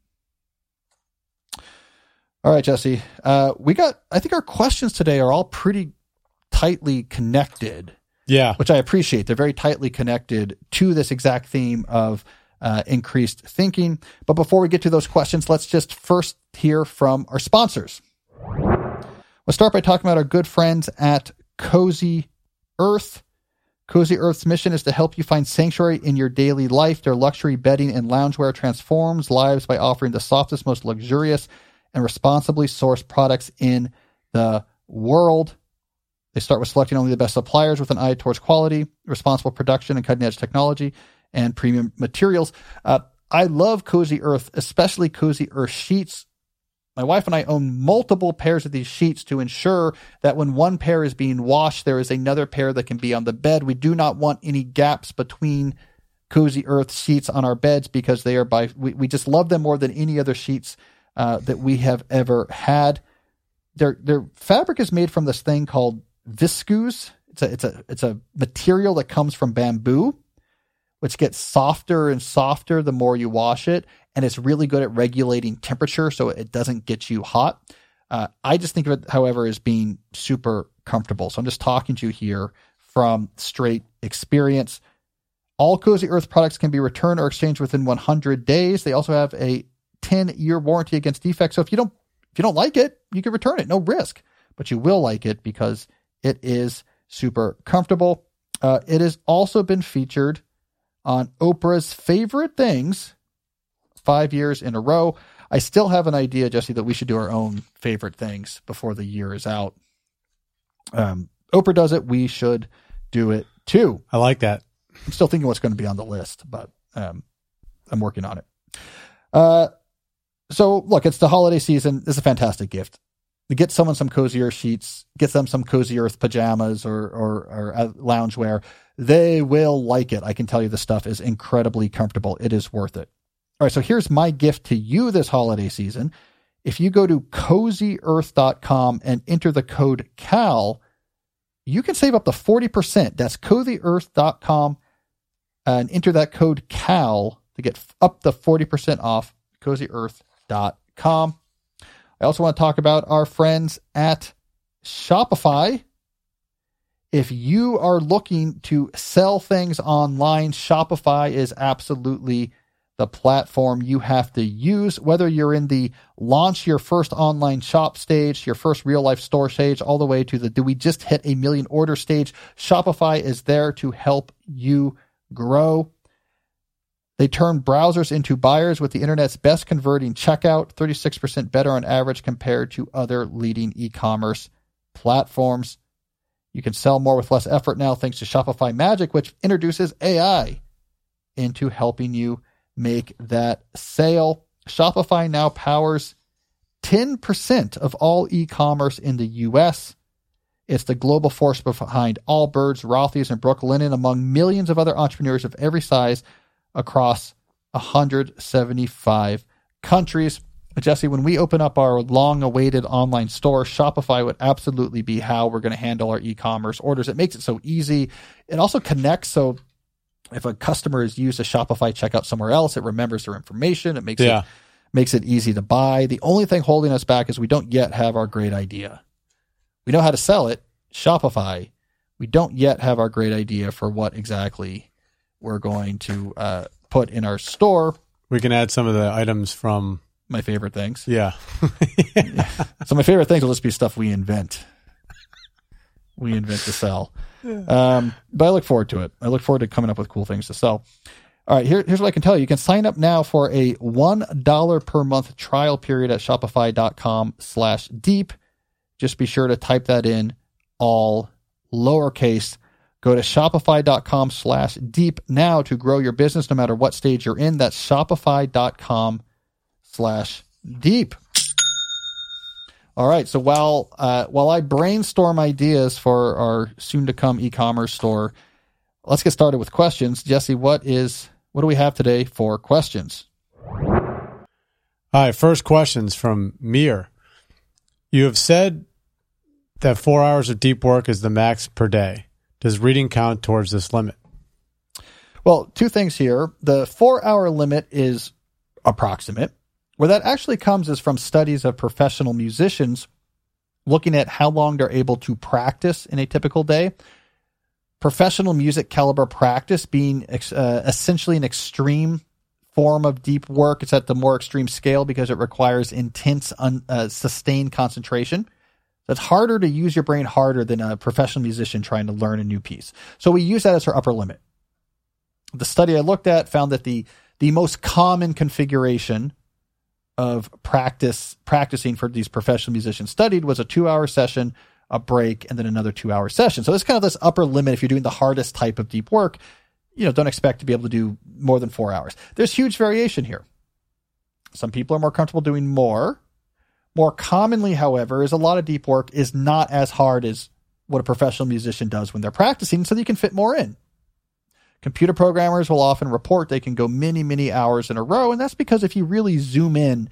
All right, Jesse. I think our questions today are all pretty tightly connected. Yeah. Which I appreciate. They're very tightly connected to this exact theme of increased thinking. But before we get to those questions, let's just first hear from our sponsors. We'll start by talking about our good friends at Cozy Earth. Cozy Earth's mission is to help you find sanctuary in your daily life. Their luxury bedding and loungewear transforms lives by offering the softest, most luxurious, and responsibly sourced products in the world. They start with selecting only the best suppliers with an eye towards quality, responsible production, and cutting-edge technology, and premium materials. I love Cozy Earth, especially Cozy Earth sheets. My wife and I own multiple pairs of these sheets to ensure that when one pair is being washed, there is another pair that can be on the bed. We do not want any gaps between Cozy Earth sheets on our beds because they are we just love them more than any other sheets that we have ever had. Their fabric is made from this thing called viscose. It's a material that comes from bamboo, which gets softer and softer the more you wash it. And it's really good at regulating temperature so it doesn't get you hot. I just think of it, however, as being super comfortable. So I'm just talking to you here from straight experience. All Cozy Earth products can be returned or exchanged within 100 days. They also have a 10-year warranty against defects. So if you don't like it, you can return it, no risk. But you will like it because it is super comfortable. It has also been featured on Oprah's Favorite Things 5 years in a row. I still have an idea, Jesse, that we should do our own favorite things before the year is out. Oprah does it. We should do it too. I like that. I'm still thinking what's going to be on the list, but I'm working on it. So look, it's the holiday season. It's a fantastic gift. Get someone some Cozy Earth sheets, get them some Cozy Earth pajamas or loungewear. They will like it. I can tell you the stuff is incredibly comfortable. It is worth it. All right, so here's my gift to you this holiday season. If you go to CozyEarth.com and enter the code CAL, you can save up to 40%. That's CozyEarth.com and enter that code CAL to get up to 40% off CozyEarth.com. I also want to talk about our friends at Shopify. If you are looking to sell things online, Shopify is absolutely the platform you have to use, whether you're in the launch your first online shop stage, your first real life store stage, all the way to the do we just hit a million order stage. Shopify is there to help you grow. They turn browsers into buyers with the internet's best converting checkout, 36% better on average compared to other leading e-commerce platforms. You can sell more with less effort now thanks to Shopify Magic, which introduces AI into helping you make that sale. Shopify now powers 10% of all e-commerce in the U.S. It's the global force behind Allbirds, Rothy's, and Brooklinen, among millions of other entrepreneurs of every size across 175 countries. Jesse, when we open up our long-awaited online store, Shopify would absolutely be how we're going to handle our e-commerce orders. It makes it so easy. It also connects, so if a customer has used a Shopify checkout somewhere else, it remembers their information. It makes it easy to buy. The only thing holding us back is we don't yet have our great idea. We know how to sell it, Shopify. We don't yet have our great idea for what exactly we're going to put in our store. We can add some of the items from my favorite things. Yeah. So my favorite things will just be stuff we invent. We invent to sell. But I look forward to it. I look forward to coming up with cool things to sell. All right, here's what I can tell you. You can sign up now for a $1 per month trial period at shopify.com/deep. Just be sure to type that in all lowercase. Go to shopify.com/deep now to grow your business no matter what stage you're in. That's shopify.com/deep. All right, so while I brainstorm ideas for our soon-to-come e-commerce store, let's get started with questions. Jesse, what do we have today for questions? All right, first question's from Mir. You have said that 4 hours of deep work is the max per day. Does reading count towards this limit? Well, two things here. The 4-hour limit is approximate. Where that actually comes is from studies of professional musicians looking at how long they're able to practice in a typical day. Professional music caliber practice being essentially an extreme form of deep work. It's at the more extreme scale because it requires intense, sustained concentration. It's harder to use your brain harder than a professional musician trying to learn a new piece. So we use that as our upper limit. The study I looked at found that the most common configuration of practicing for these professional musicians studied was a 2-hour session, a break, and then another 2-hour session. So it's kind of this upper limit. If you're doing the hardest type of deep work, don't expect to be able to do more than 4 hours. There's huge variation here. Some people are more comfortable doing more, More commonly, however, is a lot of deep work is not as hard as what a professional musician does when they're practicing, so that you can fit more in. Computer programmers will often report they can go many, many hours in a row, and that's because if you really zoom in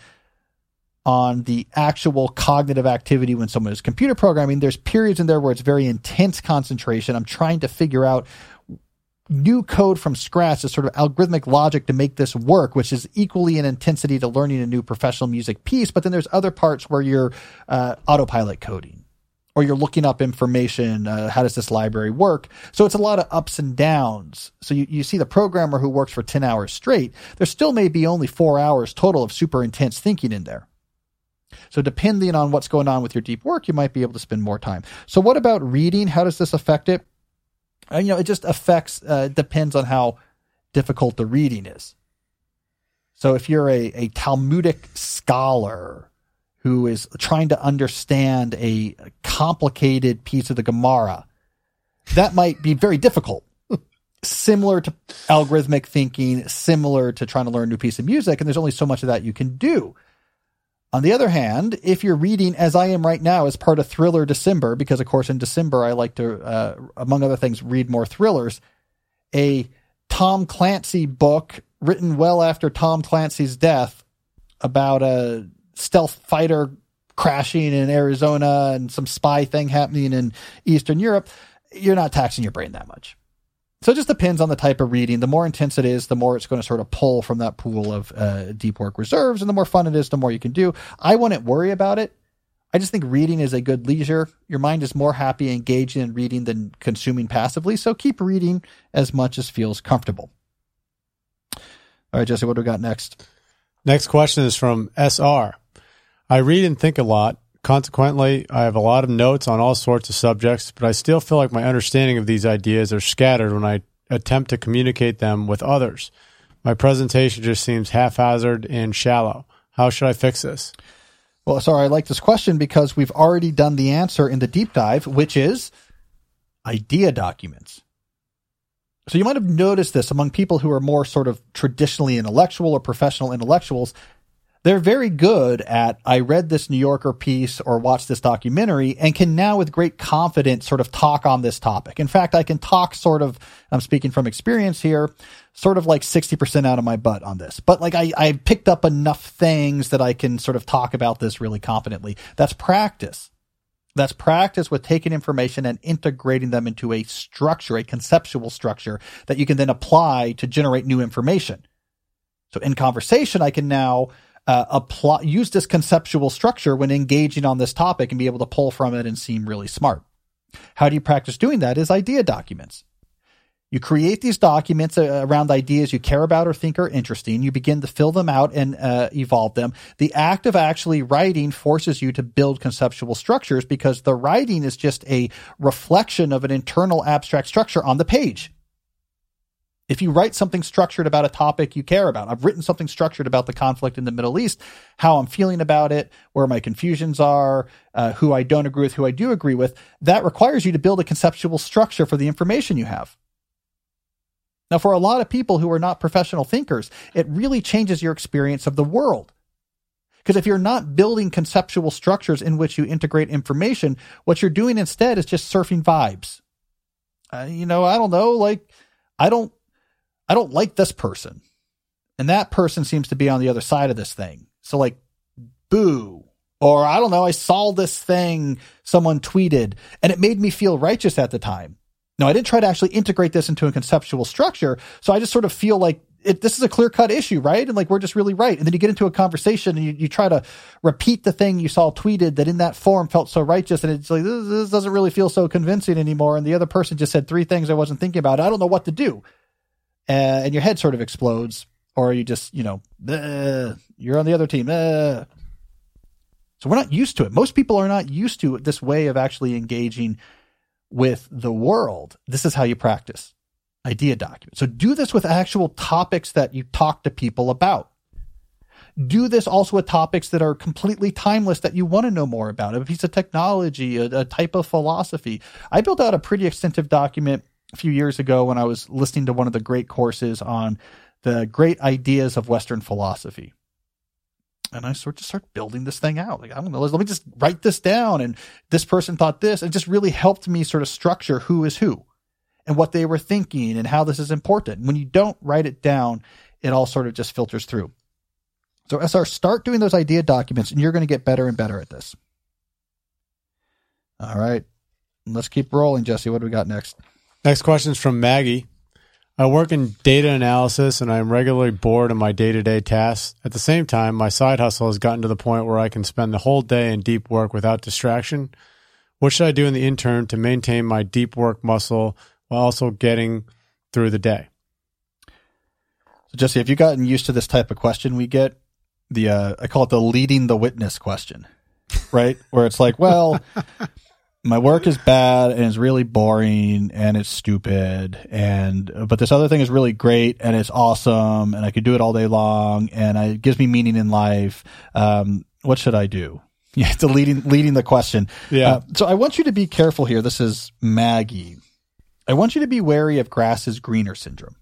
on the actual cognitive activity when someone is computer programming, there's periods in there where it's very intense concentration. I'm trying to figure out new code from scratch, this sort of algorithmic logic to make this work, which is equally in intensity to learning a new professional music piece. But then there's other parts where you're autopilot coding, or you're looking up information. How does this library work? So it's a lot of ups and downs. So you see the programmer who works for 10 hours straight, there still may be only 4 hours total of super intense thinking in there. So depending on what's going on with your deep work, you might be able to spend more time. So what about reading? How does this affect it? It just affects, depends on how difficult the reading is. So if you're a Talmudic scholar who is trying to understand a complicated piece of the Gemara, that might be very difficult. Similar to algorithmic thinking, similar to trying to learn a new piece of music, and there's only so much of that you can do. On the other hand, if you're reading, as I am right now, as part of Thriller December, because of course in December I like to, among other things, read more thrillers, a Tom Clancy book written well after Tom Clancy's death about a stealth fighter crashing in Arizona and some spy thing happening in Eastern Europe, you're not taxing your brain that much. So it just depends on the type of reading. The more intense it is, the more it's going to sort of pull from that pool of deep work reserves, and the more fun it is, the more you can do. I wouldn't worry about it. I just think reading is a good leisure. Your mind is more happy engaging in reading than consuming passively, so keep reading as much as feels comfortable. All right, Jesse, what do we got next? Next question is from SR. I read and think a lot. Consequently, I have a lot of notes on all sorts of subjects, but I still feel like my understanding of these ideas are scattered when I attempt to communicate them with others. My presentation just seems haphazard and shallow. How should I fix this? Well, sorry, I like this question because we've already done the answer in the deep dive, which is idea documents. So you might have noticed this among people who are more sort of traditionally intellectual or professional intellectuals. They're very good at, I read this New Yorker piece or watched this documentary and can now with great confidence sort of talk on this topic. In fact, I can talk sort of, I'm speaking from experience here, sort of like 60% out of my butt on this. But like I picked up enough things that I can sort of talk about this really confidently. That's practice. That's practice with taking information and integrating them into a structure, a conceptual structure that you can then apply to generate new information. So in conversation, I can now use this conceptual structure when engaging on this topic and be able to pull from it and seem really smart. How do you practice doing that? Is idea documents. You create these documents around ideas you care about or think are interesting. You begin to fill them out and evolve them. The act of actually writing forces you to build conceptual structures because the writing is just a reflection of an internal abstract structure on the page. If you write something structured about a topic you care about, I've written something structured about the conflict in the Middle East, how I'm feeling about it, where my confusions are, who I don't agree with, who I do agree with, that requires you to build a conceptual structure for the information you have. Now, for a lot of people who are not professional thinkers, it really changes your experience of the world. Because if you're not building conceptual structures in which you integrate information, what you're doing instead is just surfing vibes. I don't know, like, I don't like this person. And that person seems to be on the other side of this thing. So like, boo. Or I don't know, I saw this thing someone tweeted and it made me feel righteous at the time. No, I didn't try to actually integrate this into a conceptual structure. So I just sort of feel like this is a clear-cut issue, right? And like, we're just really right. And then you get into a conversation and you try to repeat the thing you saw tweeted that in that form felt so righteous. And it's like, this doesn't really feel so convincing anymore. And the other person just said 3 things I wasn't thinking about. I don't know what to do. And your head sort of explodes, or you just, you're on the other team. So we're not used to it. Most people are not used to this way of actually engaging with the world. This is how you practice idea documents. So do this with actual topics that you talk to people about. Do this also with topics that are completely timeless that you want to know more about, a piece of technology, a type of philosophy. I built out a pretty extensive document a few years ago when I was listening to one of the great courses on the great ideas of Western philosophy. And I sort of start building this thing out. Like, I don't know, let me just write this down. And this person thought this, and it just really helped me sort of structure who is who and what they were thinking and how this is important. When you don't write it down, it all sort of just filters through. So SR, start doing those idea documents, and you're going to get better and better at this. All right. Let's keep rolling, Jesse. What do we got next? Next question is from Maggie. I work in data analysis, and I am regularly bored in my day-to-day tasks. At the same time, my side hustle has gotten to the point where I can spend the whole day in deep work without distraction. What should I do in the interim to maintain my deep work muscle while also getting through the day? So, Jesse, have you gotten used to this type of question we get? I call it the leading the witness question, right? Where it's like, well, my work is bad and it's really boring and it's stupid, but this other thing is really great and it's awesome and I could do it all day long and it gives me meaning in life. What should I do? Yeah, the leading the question. Yeah. So I want you to be careful here. This is Maggie. I want you to be wary of grass is greener syndrome.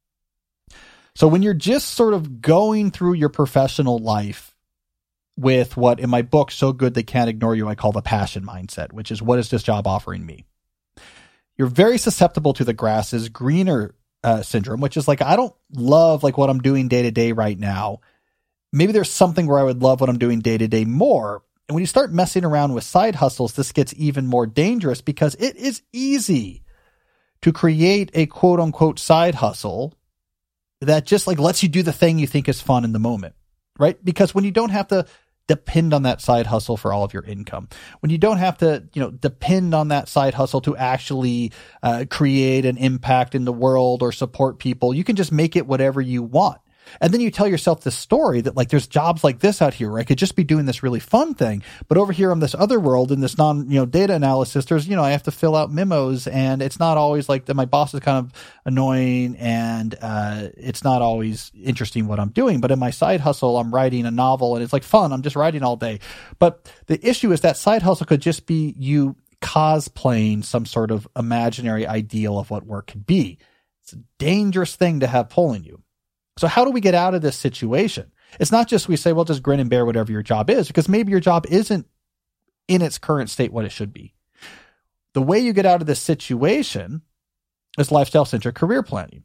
So when you're just sort of going through your professional life with what in my book, So Good They Can't Ignore You, I call the passion mindset, which is, what is this job offering me? You're very susceptible to the grass is greener syndrome, which is like, I don't love like what I'm doing day to day right now. Maybe there's something where I would love what I'm doing day to day more. And when you start messing around with side hustles, this gets even more dangerous because it is easy to create a quote unquote side hustle that just like lets you do the thing you think is fun in the moment, right? Because when you don't have to depend on that side hustle for all of your income, when you don't have to, depend on that side hustle to actually create an impact in the world or support people, you can just make it whatever you want. And then you tell yourself this story that like, there's jobs like this out here where I could just be doing this really fun thing. But over here on this other world in this data analysis, there's, I have to fill out memos and it's not always like that. My boss is kind of annoying and it's not always interesting what I'm doing. But in my side hustle, I'm writing a novel and it's like fun. I'm just writing all day. But the issue is that side hustle could just be you cosplaying some sort of imaginary ideal of what work could be. It's a dangerous thing to have pulling you. So how do we get out of this situation? It's not just we say, well, just grin and bear whatever your job is, because maybe your job isn't in its current state what it should be. The way you get out of this situation is lifestyle-centric career planning.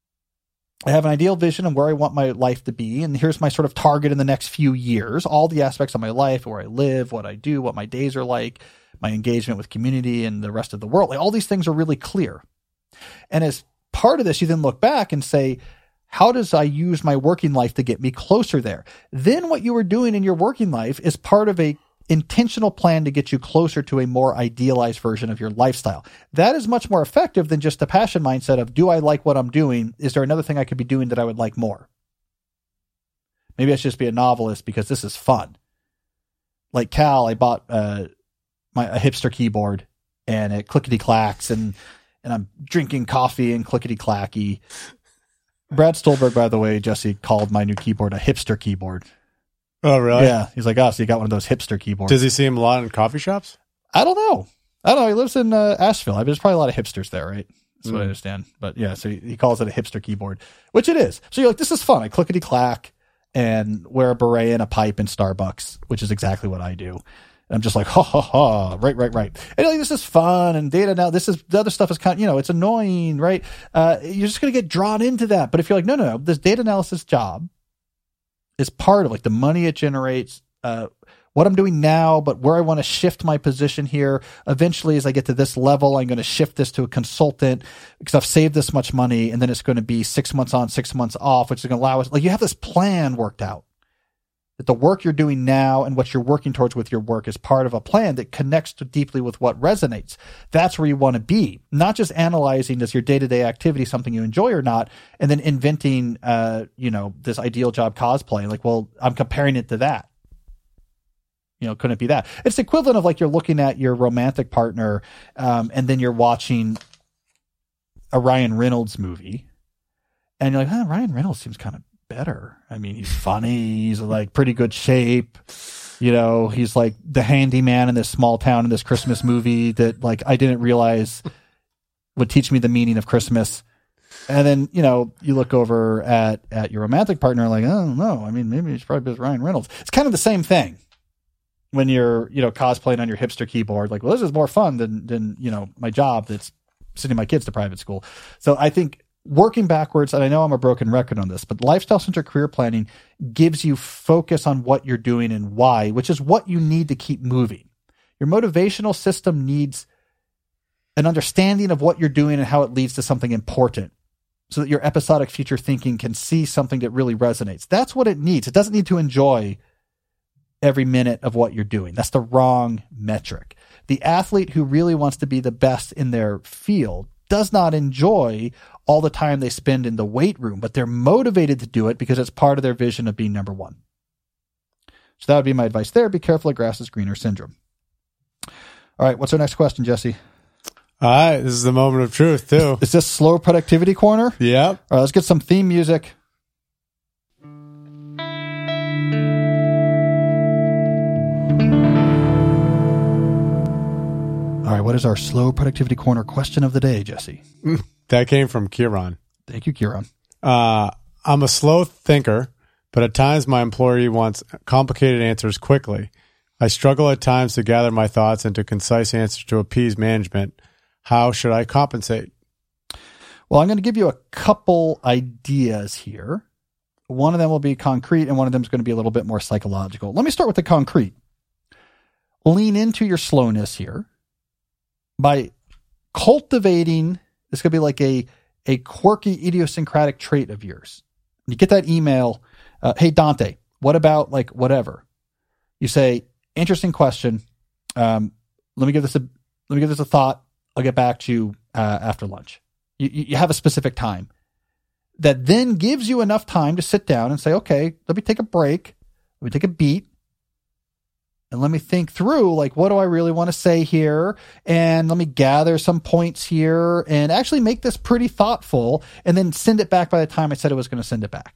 I have an ideal vision of where I want my life to be, and here's my sort of target in the next few years, all the aspects of my life, where I live, what I do, what my days are like, my engagement with community and the rest of the world. Like, all these things are really clear. And as part of this, you then look back and say, how does I use my working life to get me closer there? Then what you were doing in your working life is part of a intentional plan to get you closer to a more idealized version of your lifestyle. That is much more effective than just the passion mindset of, do I like what I'm doing? Is there another thing I could be doing that I would like more? Maybe I should just be a novelist because this is fun. Like Cal, I bought a hipster keyboard and it clickety clacks and I'm drinking coffee and clickety clacky. Brad Stolberg, by the way, Jesse, called my new keyboard a hipster keyboard. Oh, really? Yeah. He's like, so you got one of those hipster keyboards. Does he see him a lot in coffee shops? I don't know. He lives in Asheville. There's probably a lot of hipsters there, right? That's what I understand. But yeah, so he calls it a hipster keyboard, which it is. So you're like, this is fun. I clickety clack and wear a beret and a pipe in Starbucks, which is exactly what I do. And I'm just like, ha, ha, ha, right. And you're like, this is fun and data now. The other stuff is kind of, it's annoying, right? You're just going to get drawn into that. But if you're like, no, this data analysis job is part of like the money it generates, what I'm doing now, but where I want to shift my position here. Eventually, as I get to this level, I'm going to shift this to a consultant because I've saved this much money. And then it's going to be 6 months on, 6 months off, which is going to allow us, like, you have this plan worked out. That the work you're doing now and what you're working towards with your work is part of a plan that connects deeply with what resonates. That's where you want to be, not just analyzing does your day-to-day activity something you enjoy or not, and then inventing, this ideal job cosplay. Like, well, I'm comparing it to that. Couldn't it be that? It's equivalent of like you're looking at your romantic partner, and then you're watching a Ryan Reynolds movie, and you're like, Ryan Reynolds seems kind of better. I mean, he's funny. He's like pretty good shape. He's like the handyman in this small town in this Christmas movie that like I didn't realize would teach me the meaning of Christmas. And then, you look over at your romantic partner like, oh, no, I mean, maybe you should probably be with Ryan Reynolds. It's kind of the same thing when you're, cosplaying on your hipster keyboard. Like, well, this is more fun than my job that's sending my kids to private school. So I think working backwards, and I know I'm a broken record on this, but lifestyle-centered career planning gives you focus on what you're doing and why, which is what you need to keep moving. Your motivational system needs an understanding of what you're doing and how it leads to something important, so that your episodic future thinking can see something that really resonates. That's what it needs. It doesn't need to enjoy every minute of what you're doing. That's the wrong metric. The athlete who really wants to be the best in their field does not enjoy all the time they spend in the weight room, but they're motivated to do it because it's part of their vision of being number one. So that would be my advice there. Be careful of grass is greener syndrome. All right. What's our next question, Jesse? All right, this is the moment of truth, too. Is this slow productivity corner? Yep. All right, let's get some theme music. All right, what is our slow productivity corner question of the day, Jesse? That came from Kieran. Thank you, Kieran. I'm a slow thinker, but at times my employee wants complicated answers quickly. I struggle at times to gather my thoughts into concise answers to appease management. How should I compensate? Well, I'm going to give you a couple ideas here. One of them will be concrete, and one of them is going to be a little bit more psychological. Let me start with the concrete. Lean into your slowness here by cultivating, this could be like a quirky idiosyncratic trait of yours. You get that email, hey, Dante, what about like whatever? You say, interesting question. Let me give this a thought. I'll get back to you after lunch. You have a specific time that then gives you enough time to sit down and say, okay, let me take a break. Let me take a beat. And let me think through, like, what do I really want to say here? And let me gather some points here and actually make this pretty thoughtful and then send it back by the time I said I was going to send it back.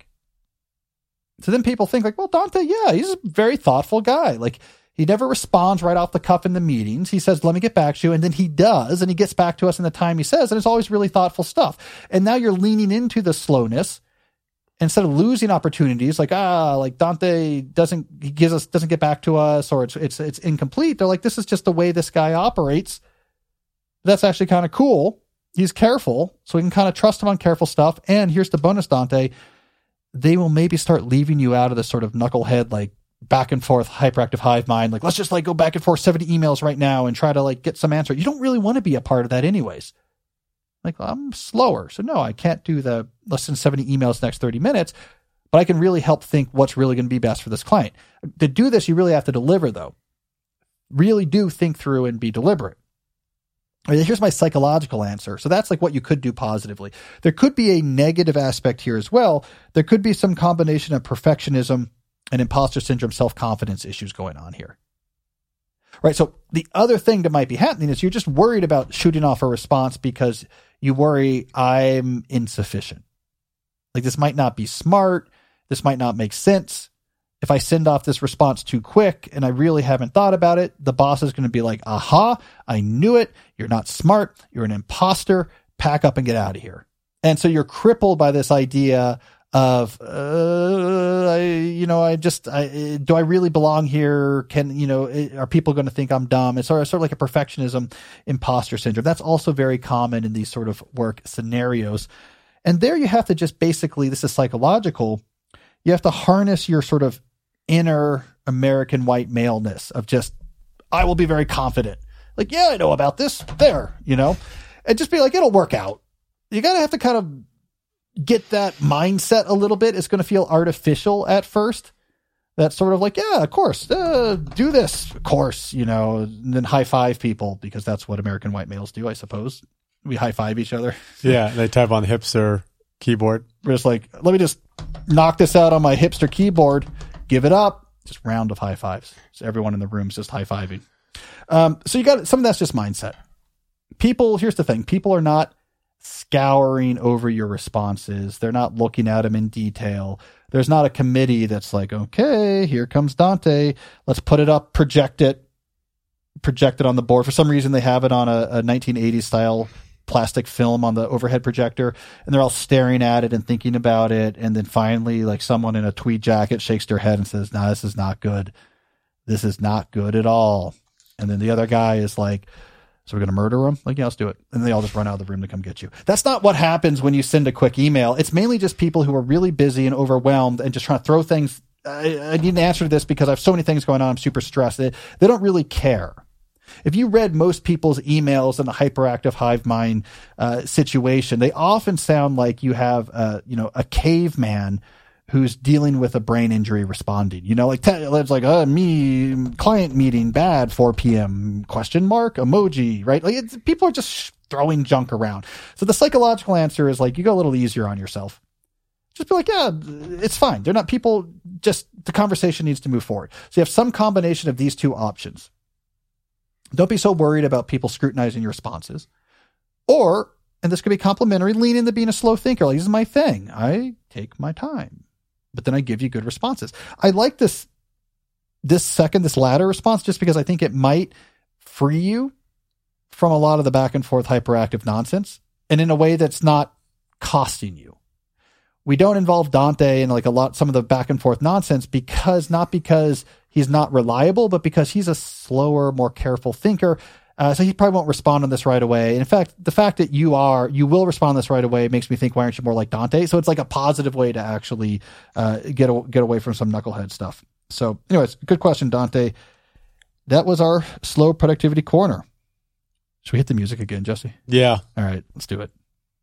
So then people think like, well, Dante, yeah, he's a very thoughtful guy. Like, he never responds right off the cuff in the meetings. He says, let me get back to you. And then he does. And he gets back to us in the time he says. And it's always really thoughtful stuff. And now you're leaning into the slowness instead of losing opportunities like Dante doesn't get back to us, or it's incomplete. They're like, this is just the way this guy operates. That's actually kind of cool. He's careful. So we can kind of trust him on careful stuff. And here's the bonus, Dante. They will maybe start leaving you out of this sort of knucklehead, like, back and forth hyperactive hive mind, like, let's just like go back and forth 70 emails right now and try to like get some answer. You don't really want to be a part of that anyways. Like, well, I'm slower, so no, I can't do the less than 70 emails the next 30 minutes, but I can really help think what's really going to be best for this client. To do this, you really have to deliver, though. Really do think through and be deliberate. Here's my psychological answer. So that's like what you could do positively. There could be a negative aspect here as well. There could be some combination of perfectionism and imposter syndrome, self-confidence issues going on here. Right. So the other thing that might be happening is you're just worried about shooting off a response because you worry I'm insufficient. Like, this might not be smart. This might not make sense. If I send off this response too quick and I really haven't thought about it, the boss is going to be like, aha, I knew it. You're not smart. You're an imposter. Pack up and get out of here. And so you're crippled by this idea of, do I really belong here? Are people going to think I'm dumb? It's sort of like a perfectionism, imposter syndrome. That's also very common in these sort of work scenarios. And there you have to just basically, this is psychological. You have to harness your sort of inner American white maleness of just, I will be very confident. Like, yeah, I know about this there, and just be like, it'll work out. You got to have to kind of get that mindset a little bit. It's going to feel artificial at first. That's sort of like, yeah, of course, do this, of course, and then high five people, because that's what American white males do, I suppose. We high five each other. Yeah, they type on hipster keyboard. We're just like, let me just knock this out on my hipster keyboard, give it up, just round of high fives. So everyone in the room's just high fiving. So you got some of that's just mindset. Here's the thing, people are not scouring over your responses. They're not looking at them in detail. There's not a committee that's like, okay, here comes Dante. Let's put it up, project it on the board. For some reason, they have it on a 1980s style plastic film on the overhead projector, and they're all staring at it and thinking about it. And then finally, like, someone in a tweed jacket shakes their head and says, "No, this is not good. This is not good at all." And then the other guy is like, "So we're going to murder him?" Like, "Yeah, let's do it." And they all just run out of the room to come get you. That's not what happens when you send a quick email. It's mainly just people who are really busy and overwhelmed and just trying to throw things. I need an answer to this because I have so many things going on. I'm super stressed. They don't really care. If you read most people's emails in the hyperactive hive mind situation, they often sound like you have a caveman who's dealing with a brain injury responding. It's like me client meeting bad 4 p.m. ? Emoji, right? Like, people are just throwing junk around. So the psychological answer is, like, you go a little easier on yourself. Just be like, yeah, it's fine. They're not people. Just the conversation needs to move forward. So you have some combination of these two options. Don't be so worried about people scrutinizing your responses. Or, and this could be complimentary, lean into being a slow thinker. Like, this is my thing. I take my time, but then I give you good responses. I like this latter response, just because I think it might free you from a lot of the back and forth hyperactive nonsense, and in a way that's not costing you. We don't involve Dante in some of the back and forth nonsense not because he's not reliable, but because he's a slower, more careful thinker. So he probably won't respond on this right away. And in fact, the fact that you will respond on this right away makes me think, why aren't you more like Dante? So it's like a positive way to actually get away from some knucklehead stuff. So anyways, good question, Dante. That was our slow productivity corner. Should we hit the music again, Jesse? Yeah. All right, let's do it.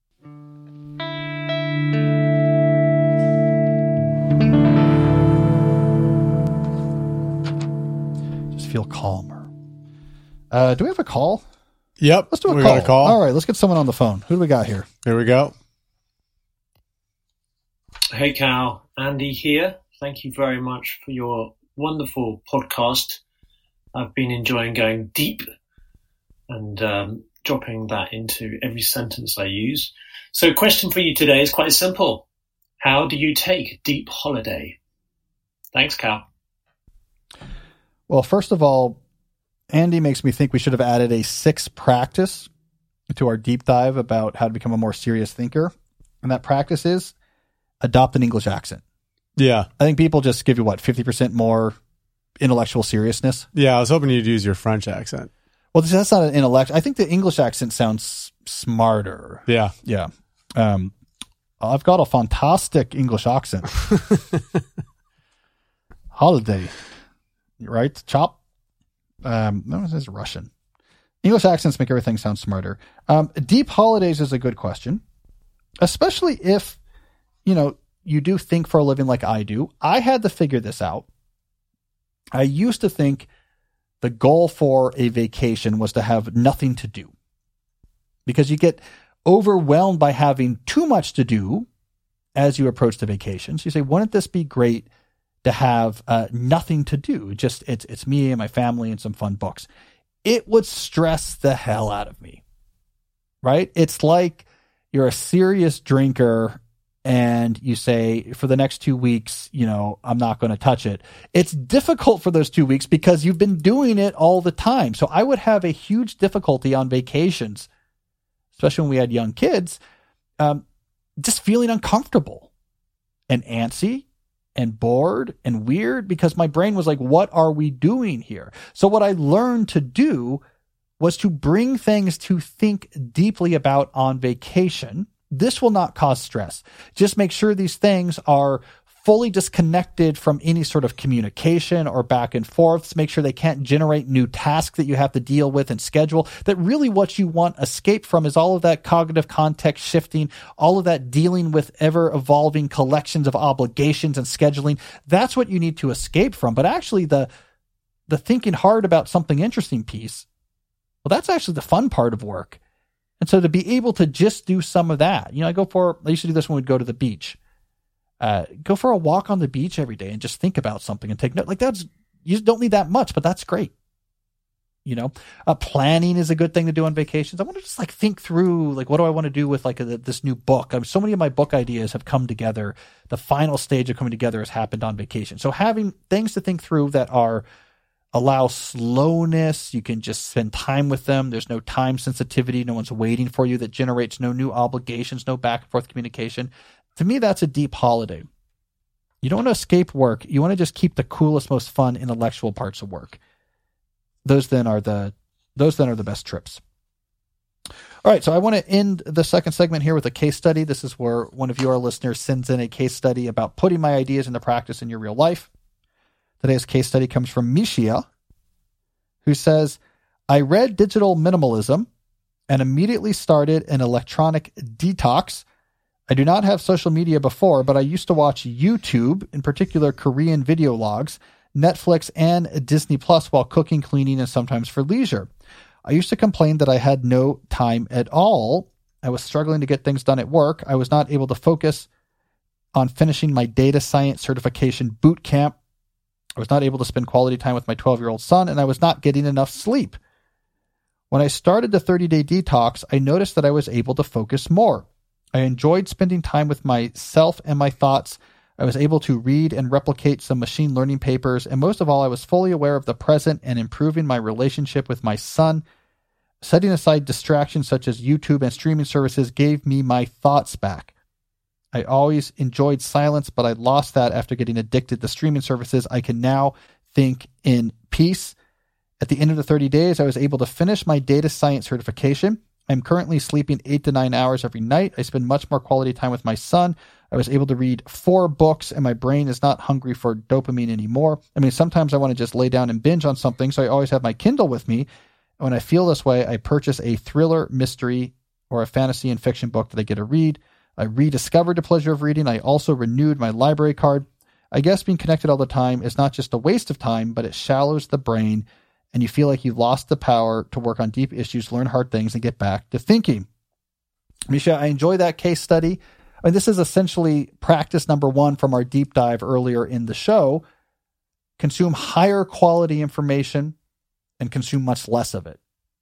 Just feel calmer. Do we have a call? Yep. Let's do a we call. Got a call. All right, let's get someone on the phone. Who do we got here? Here we go. Hey, Cal. Andy here. Thank you very much for your wonderful podcast. I've been enjoying going deep and dropping that into every sentence I use. So question for you today is quite simple. How do you take deep holiday? Thanks, Cal. Well, first of all, Andy makes me think we should have added a 6th practice to our deep dive about how to become a more serious thinker. And that practice is adopt an English accent. Yeah. I think people just give you 50% more intellectual seriousness. Yeah, I was hoping you'd use your French accent. Well, that's not an intellect. I think the English accent sounds smarter. Yeah. Yeah. I've got a fantastic English accent. Holiday. Right? Chop. No, this is Russian. English accents make everything sound smarter. Deep holidays is a good question, especially if, you do think for a living like I do. I had to figure this out. I used to think the goal for a vacation was to have nothing to do, because you get overwhelmed by having too much to do as you approach the vacation. So you say, wouldn't this be great to have nothing to do? Just it's me and my family and some fun books. It would stress the hell out of me, right? It's like you're a serious drinker and you say, for the next 2 weeks, I'm not going to touch it. It's difficult for those 2 weeks because you've been doing it all the time. So I would have a huge difficulty on vacations, especially when we had young kids, just feeling uncomfortable and antsy and bored and weird, because my brain was like, what are we doing here? So what I learned to do was to bring things to think deeply about on vacation. This will not cause stress. Just make sure these things are fully disconnected from any sort of communication or back and forths. Make sure they can't generate new tasks that you have to deal with and schedule. That really what you want escape from is all of that cognitive context shifting, all of that dealing with ever evolving collections of obligations and scheduling. That's what you need to escape from. But actually the thinking hard about something interesting piece, well, that's actually the fun part of work. And so to be able to just do some of that, I used to do this when we'd go to the beach. Go for a walk on the beach every day and just think about something and take note. You don't need that much, but that's great. Planning is a good thing to do on vacations. I want to just think through, what do I want to do with this new book? So many of my book ideas have come together. The final stage of coming together has happened on vacation. So having things to think through that are allow slowness. You can just spend time with them. There's no time sensitivity. No one's waiting for you. That generates no new obligations, no back and forth communication. To me, that's a deep holiday. You don't want to escape work. You want to just keep the coolest, most fun intellectual parts of work. Those then are the best trips. All right, so I want to end the second segment here with a case study. This is where one of your listeners sends in a case study about putting my ideas into practice in your real life. Today's case study comes from Mishia, who says, I read Digital Minimalism and immediately started an electronic detox. I do not have social media before, but I used to watch YouTube, in particular Korean video logs, Netflix, and Disney Plus while cooking, cleaning, and sometimes for leisure. I used to complain that I had no time at all. I was struggling to get things done at work. I was not able to focus on finishing my data science certification boot camp. I was not able to spend quality time with my 12-year-old son, and I was not getting enough sleep. When I started the 30-day detox, I noticed that I was able to focus more. I enjoyed spending time with myself and my thoughts. I was able to read and replicate some machine learning papers, and most of all, I was fully aware of the present and improving my relationship with my son. Setting aside distractions such as YouTube and streaming services gave me my thoughts back. I always enjoyed silence, but I lost that after getting addicted to streaming services. I can now think in peace. At the end of the 30 days, I was able to finish my data science certification. I'm currently sleeping 8 to 9 hours every night. I spend much more quality time with my son. I was able to read 4 books, and my brain is not hungry for dopamine anymore. I mean, sometimes I want to just lay down and binge on something, so I always have my Kindle with me. When I feel this way, I purchase a thriller, mystery, or a fantasy and fiction book that I get to read. I rediscovered the pleasure of reading. I also renewed my library card. I guess being connected all the time is not just a waste of time, but it shallows the brain, and you feel like you've lost the power to work on deep issues, learn hard things, and get back to thinking. Misha, I enjoy that case study. I mean, this is essentially practice number 1 from our deep dive earlier in the show. Consume higher quality information and consume much less of it.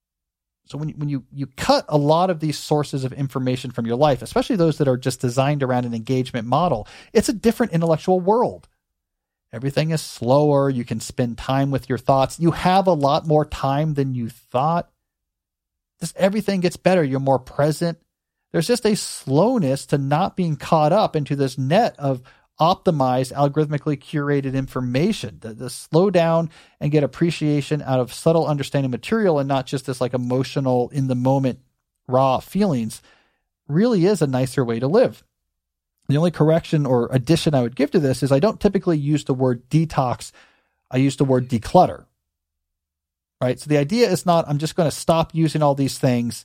So when you cut a lot of these sources of information from your life, especially those that are just designed around an engagement model, it's a different intellectual world. Everything is slower. You can spend time with your thoughts. You have a lot more time than you thought. Just everything gets better. You're more present. There's just a slowness to not being caught up into this net of optimized, algorithmically curated information. The slow down and get appreciation out of subtle understanding material and not just this like emotional, in the moment, raw feelings really is a nicer way to live. The only correction or addition I would give to this is I don't typically use the word detox. I use the word declutter. Right? So the idea is not I'm just going to stop using all these things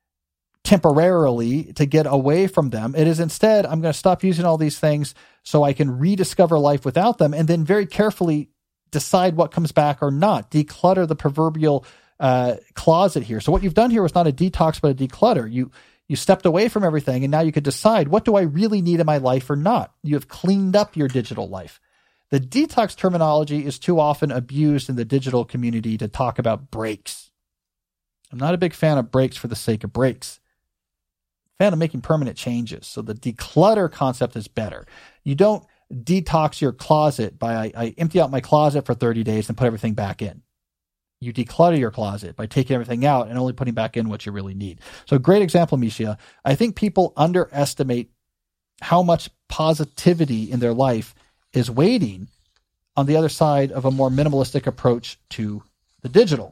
temporarily to get away from them. It is instead, I'm going to stop using all these things so I can rediscover life without them, and then very carefully decide what comes back or not. Declutter the proverbial closet here. So what you've done here was not a detox, but a declutter. You stepped away from everything, and now you could decide, what do I really need in my life or not? You have cleaned up your digital life. The detox terminology is too often abused in the digital community to talk about breaks. I'm not a big fan of breaks for the sake of breaks. Fan of making permanent changes. So the declutter concept is better. You don't detox your closet by I empty out my closet for 30 days and put everything back in. You declutter your closet by taking everything out and only putting back in what you really need. So great example, Misha. I think people underestimate how much positivity in their life is waiting on the other side of a more minimalistic approach to the digital.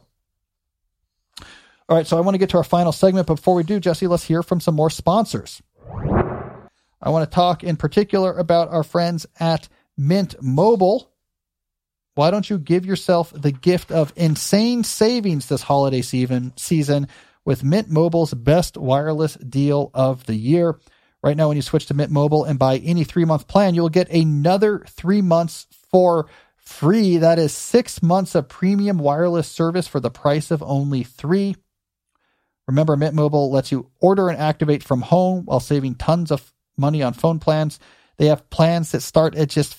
All right, so I want to get to our final segment. But before we do, Jesse, let's hear from some more sponsors. I want to talk in particular about our friends at Mint Mobile. Why don't you give yourself the gift of insane savings this holiday season with Mint Mobile's best wireless deal of the year? Right now, when you switch to Mint Mobile and buy any 3-month plan, you'll get another 3 months for free. That is 6 months of premium wireless service for the price of only 3. Remember, Mint Mobile lets you order and activate from home while saving tons of money on phone plans. They have plans that start at just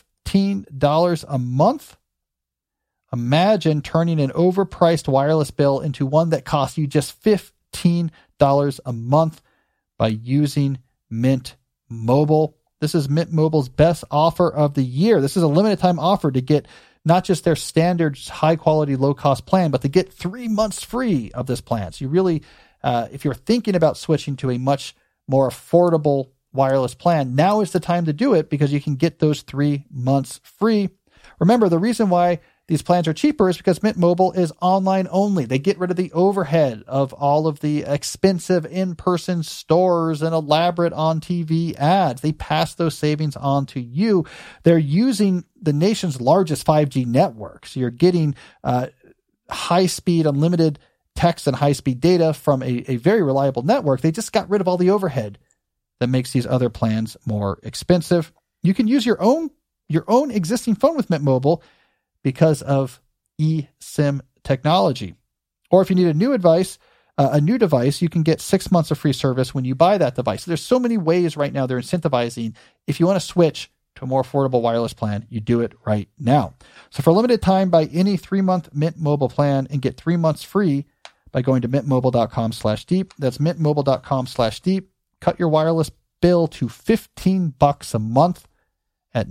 $15 a month. Imagine turning an overpriced wireless bill into one that costs you just $15 a month by using Mint Mobile. This is Mint Mobile's best offer of the year. This is a limited time offer to get not just their standard high quality, low cost plan, but to get 3 months free of this plan. So you really, if you're thinking about switching to a much more affordable wireless plan, now is the time to do it because you can get those 3 months free. Remember, the reason why these plans are cheaper is because Mint Mobile is online only. They get rid of the overhead of all of the expensive in-person stores and elaborate on-TV ads. They pass those savings on to you. They're using the nation's largest 5G network. So you're getting high-speed, unlimited text and high-speed data from a very reliable network. They just got rid of all the overhead that makes these other plans more expensive. You can use your own existing phone with Mint Mobile because of eSIM technology. Or if you need a new device, you can get 6 months of free service when you buy that device. So there's so many ways right now they're incentivizing. If you want to switch to a more affordable wireless plan, you do it right now. So for a limited time, buy any 3-month Mint Mobile plan and get 3 months free by going to mintmobile.com/deep. That's mintmobile.com/deep. Cut your wireless bill to $15 a month at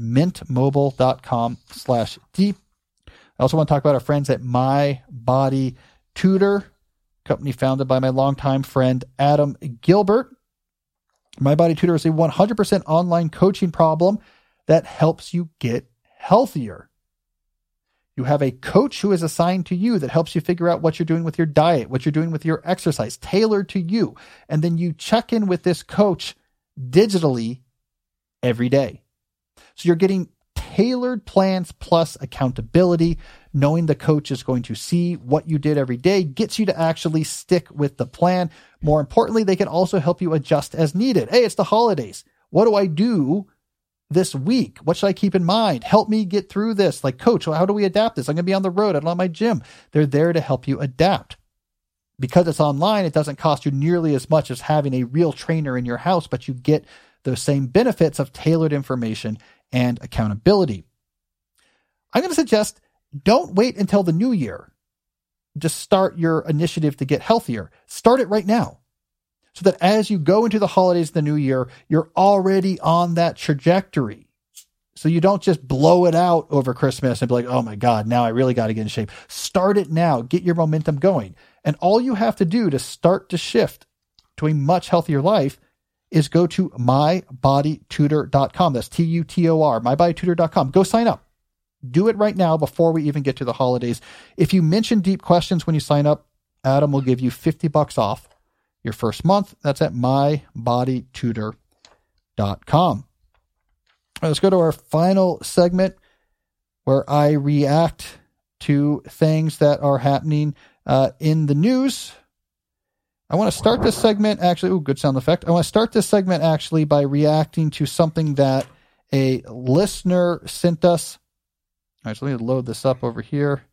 mintmobile.com/deep. I also want to talk about our friends at My Body Tutor, company founded by my longtime friend Adam Gilbert. My Body Tutor is a 100% online coaching problem that helps you get healthier. You have a coach who is assigned to you that helps you figure out what you're doing with your diet, what you're doing with your exercise, tailored to you. And then you check in with this coach digitally every day. So you're getting tailored plans plus accountability. Knowing the coach is going to see what you did every day gets you to actually stick with the plan. More importantly, they can also help you adjust as needed. Hey, it's the holidays. What do I do this week? What should I keep in mind? Help me get through this. Like, coach, how do we adapt this? I'm going to be on the road. I don't have my gym. They're there to help you adapt. Because it's online, it doesn't cost you nearly as much as having a real trainer in your house, but you get those same benefits of tailored information and accountability. I'm going to suggest don't wait until the new year. Just start your initiative to get healthier. Start it right now so that as you go into the holidays, the new year, you're already on that trajectory. So you don't just blow it out over Christmas and be like, oh my God, now I really got to get in shape. Start it now. Get your momentum going. And all you have to do to start to shift to a much healthier life is go to mybodytutor.com. That's TUTOR, mybodytutor.com. Go sign up. Do it right now before we even get to the holidays. If you mention Deep Questions when you sign up, Adam will give you $50 off your first month. That's at mybodytutor.com. Let's go to our final segment where I react to things that are happening in the news. I want to start this segment actually. Good sound effect. I want to start this segment actually by reacting to something that a listener sent us. All right, so let me load this up over here.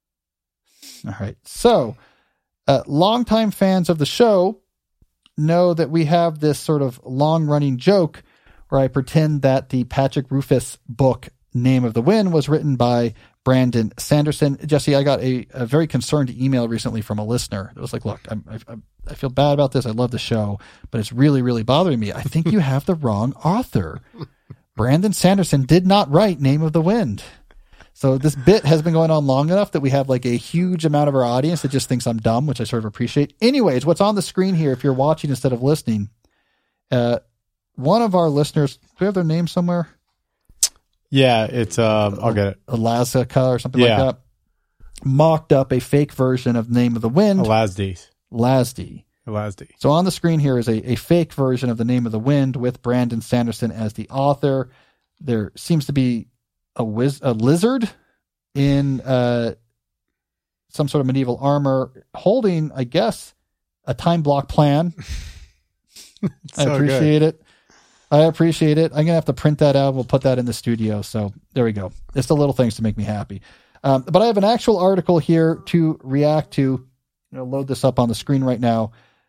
All right. So, longtime fans of the show know that we have this sort of long-running joke where I pretend that the Patrick Rufus book, Name of the Wind, was written by Brandon Sanderson. Jesse, I got a very concerned email recently from a listener. It was like, look, I feel bad about this. I love the show, but it's really, really bothering me. I think you have the wrong author. Brandon Sanderson did not write Name of the Wind. So this bit has been going on long enough that we have like a huge amount of our audience that just thinks I'm dumb, which I sort of appreciate. Anyways, what's on the screen here, if you're watching instead of listening, one of our listeners, do we have their name somewhere? Yeah, it's, I'll get it. Alaska or something like that. Mocked up a fake version of Name of the Wind. Lasdy. So on the screen here is a fake version of the Name of the Wind with Brandon Sanderson as the author. There seems to be a lizard in some sort of medieval armor holding, I guess, a time block plan. I appreciate it. I'm going to have to print that out. We'll put that in the studio. So there we go. It's the little things to make me happy. But I have an actual article here to react to. I'm going to load this up on the screen right now.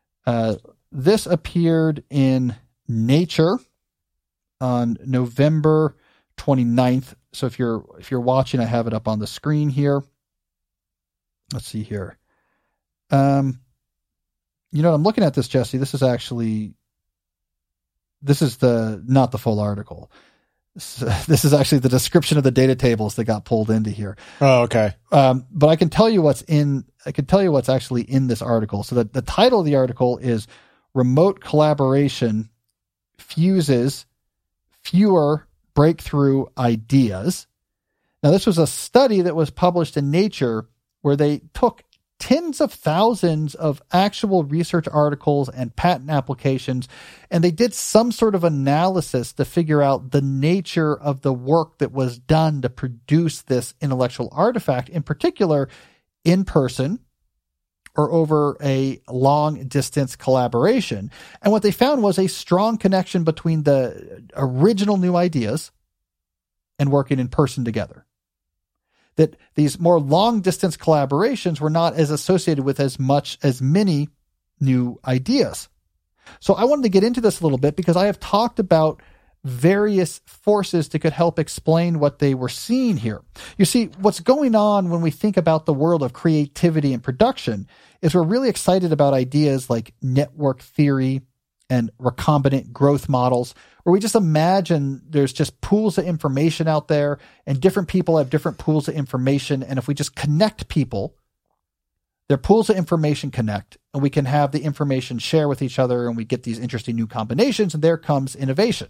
This appeared in Nature on November 29th. So if you're watching, I have it up on the screen here. Let's see here. I'm looking at this, Jesse. This is not the full article. So this is actually the description of the data tables that got pulled into here. Oh, okay. But I can tell you what's actually in this article. So the title of the article is Remote Collaboration Fuses Fewer Breakthrough Ideas. Now, this was a study that was published in Nature where they took tens of thousands of actual research articles and patent applications, and they did some sort of analysis to figure out the nature of the work that was done to produce this intellectual artifact, in particular in person or over a long distance collaboration. And what they found was a strong connection between the original new ideas and working in person together. That these more long distance collaborations were not as associated with as many new ideas. So I wanted to get into this a little bit because I have talked about various forces that could help explain what they were seeing here. You see, what's going on when we think about the world of creativity and production is we're really excited about ideas like network theory and recombinant growth models, where we just imagine there's just pools of information out there and different people have different pools of information. And if we just connect people, their pools of information connect and we can have the information share with each other and we get these interesting new combinations, and there comes innovation.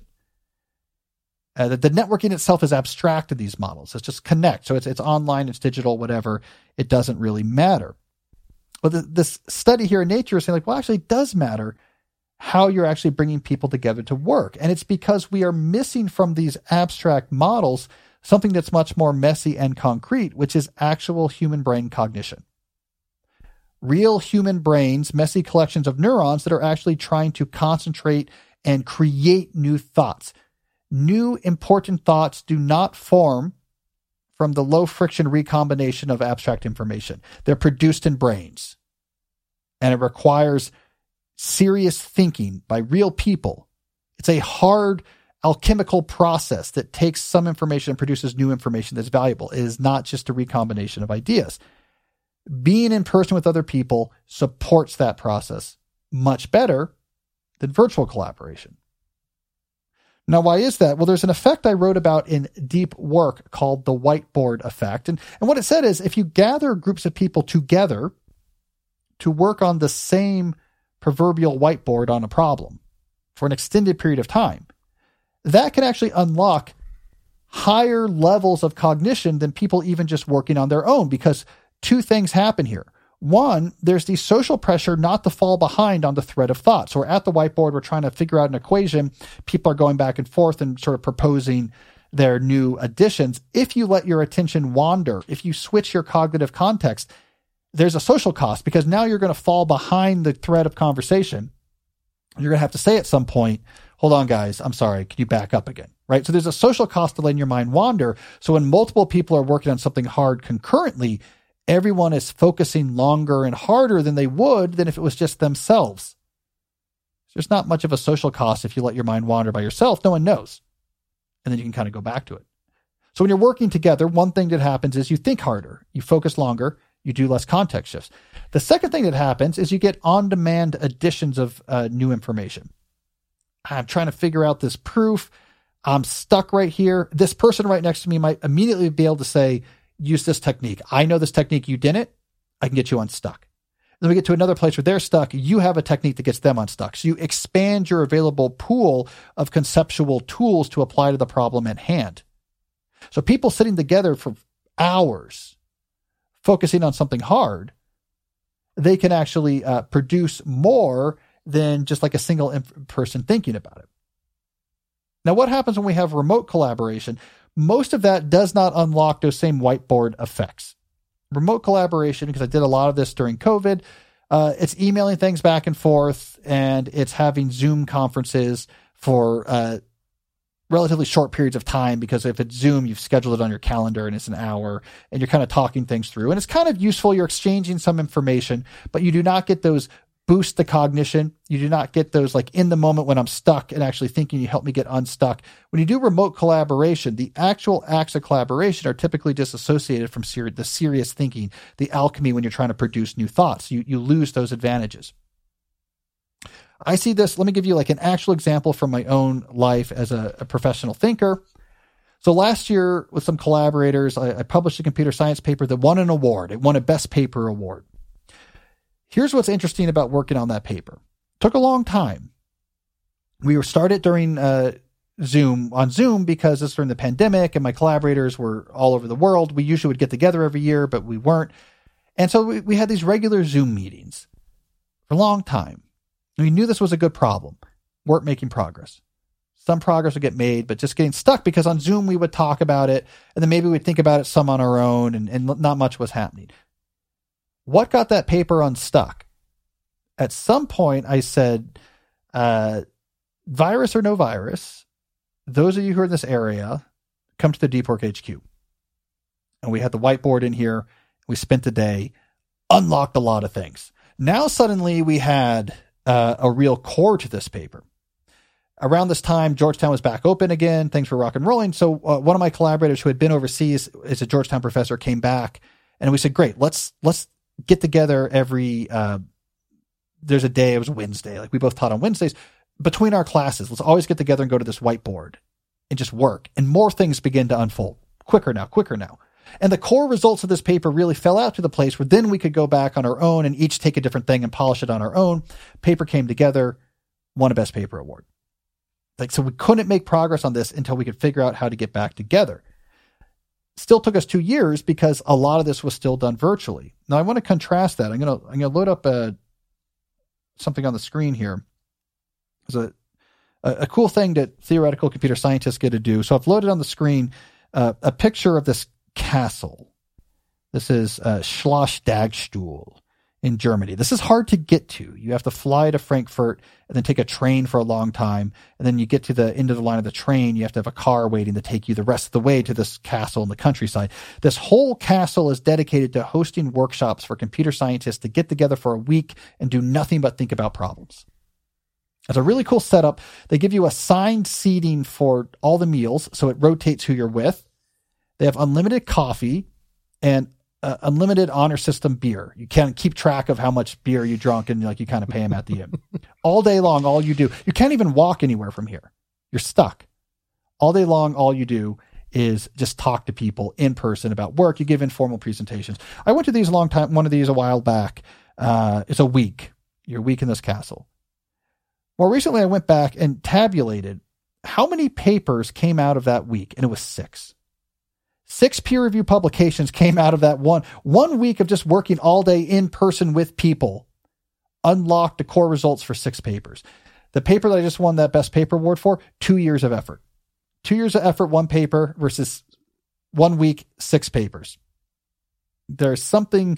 The networking itself is abstract in these models. It's just connect. So it's online, it's digital, whatever. It doesn't really matter. But this study here in Nature is saying like, well, actually it does matter how you're actually bringing people together to work. And it's because we are missing from these abstract models something that's much more messy and concrete, which is actual human brain cognition. Real human brains, messy collections of neurons that are actually trying to concentrate and create new thoughts. New important thoughts do not form from the low friction recombination of abstract information. They're produced in brains. And it requires serious thinking by real people. It's a hard alchemical process that takes some information and produces new information that's valuable. It is not just a recombination of ideas. Being in person with other people supports that process much better than virtual collaboration. Now, why is that? Well, there's an effect I wrote about in Deep Work called the whiteboard effect. And what it said is if you gather groups of people together to work on the same proverbial whiteboard on a problem for an extended period of time, that can actually unlock higher levels of cognition than people even just working on their own, because two things happen here. One, there's the social pressure not to fall behind on the thread of thought. So we're at the whiteboard, we're trying to figure out an equation. People are going back and forth and sort of proposing their new additions. If you let your attention wander, if you switch your cognitive context, there's a social cost, because now you're going to fall behind the thread of conversation. You're going to have to say at some point, hold on, guys, I'm sorry, can you back up again? Right? So there's a social cost to letting your mind wander. So when multiple people are working on something hard concurrently, everyone is focusing longer and harder than they would than if it was just themselves. There's not much of a social cost if you let your mind wander by yourself. No one knows. And then you can kind of go back to it. So when you're working together, one thing that happens is you think harder, you focus longer, you do less context shifts. The second thing that happens is you get on-demand additions of new information. I'm trying to figure out this proof. I'm stuck right here. This person right next to me might immediately be able to say, use this technique. I know this technique, you didn't. I can get you unstuck. Then we get to another place where they're stuck. You have a technique that gets them unstuck. So you expand your available pool of conceptual tools to apply to the problem at hand. So people sitting together for hours, focusing on something hard, they can actually produce more than just like a single person thinking about it. Now, what happens when we have remote collaboration? Most of that does not unlock those same whiteboard effects. Remote collaboration, because I did a lot of this during COVID, it's emailing things back and forth, and it's having Zoom conferences for relatively short periods of time, because if it's Zoom, you've scheduled it on your calendar and it's an hour and you're kind of talking things through, and it's kind of useful. You're exchanging some information, but you do not get those boosts to cognition. You do not get those like in the moment when I'm stuck and actually thinking you help me get unstuck. When you do remote collaboration, the actual acts of collaboration are typically disassociated from the serious thinking, the alchemy when you're trying to produce new thoughts. You lose those advantages. I see this. Let me give you like an actual example from my own life as a professional thinker. So last year with some collaborators, I published a computer science paper that won an award. It won a best paper award. Here's what's interesting about working on that paper. It took a long time. We were started during Zoom because it's during the pandemic and my collaborators were all over the world. We usually would get together every year, but we weren't. And so we had these regular Zoom meetings for a long time. We knew this was a good problem. Weren't making progress. Some progress would get made, but just getting stuck because on Zoom we would talk about it and then maybe we'd think about it some on our own and not much was happening. What got that paper unstuck? At some point I said, virus or no virus, those of you who are in this area, come to the Deep Work HQ. And we had the whiteboard in here. We spent the day, unlocked a lot of things. Now suddenly we had a real core to this paper. Around this time, Georgetown was back open again. Things were rock and rolling. So one of my collaborators who had been overseas as a Georgetown professor came back and we said, great, let's get together every, there's a day, it was Wednesday. Like we both taught on Wednesdays between our classes. Let's always get together and go to this whiteboard and just work. And more things begin to unfold quicker now. And the core results of this paper really fell out to the place where then we could go back on our own and each take a different thing and polish it on our own. Paper came together, won a best paper award. So we couldn't make progress on this until we could figure out how to get back together. Still took us 2 years because a lot of this was still done virtually. Now I want to contrast that. I'm going to load up something on the screen here. There's a cool thing that theoretical computer scientists get to do. So I've loaded on the screen a picture of this castle. This is Schloss Dagstuhl in Germany. This is hard to get to. You have to fly to Frankfurt and then take a train for a long time. And then you get to the end of the line of the train. You have to have a car waiting to take you the rest of the way to this castle in the countryside. This whole castle is dedicated to hosting workshops for computer scientists to get together for a week and do nothing but think about problems. It's a really cool setup. They give you assigned seating for all the meals, so it rotates who you're with. They have unlimited coffee and unlimited honor system beer. You can't keep track of how much beer you drunk and you kind of pay them at the end. All day long, all you do, you can't even walk anywhere from here. You're stuck. All day long, all you do is just talk to people in person about work. You give informal presentations. I went to these one of these a while back. It's a week. You're a week in this castle. More recently, I went back and tabulated how many papers came out of that week, and it was 6. 6 peer-reviewed publications came out of that one week of just working all day in person with people, unlocked the core results for 6 papers. The paper that I just won that best paper award for, 2 years of effort. 2 years of effort, 1 paper versus 1 week, 6 papers. There's something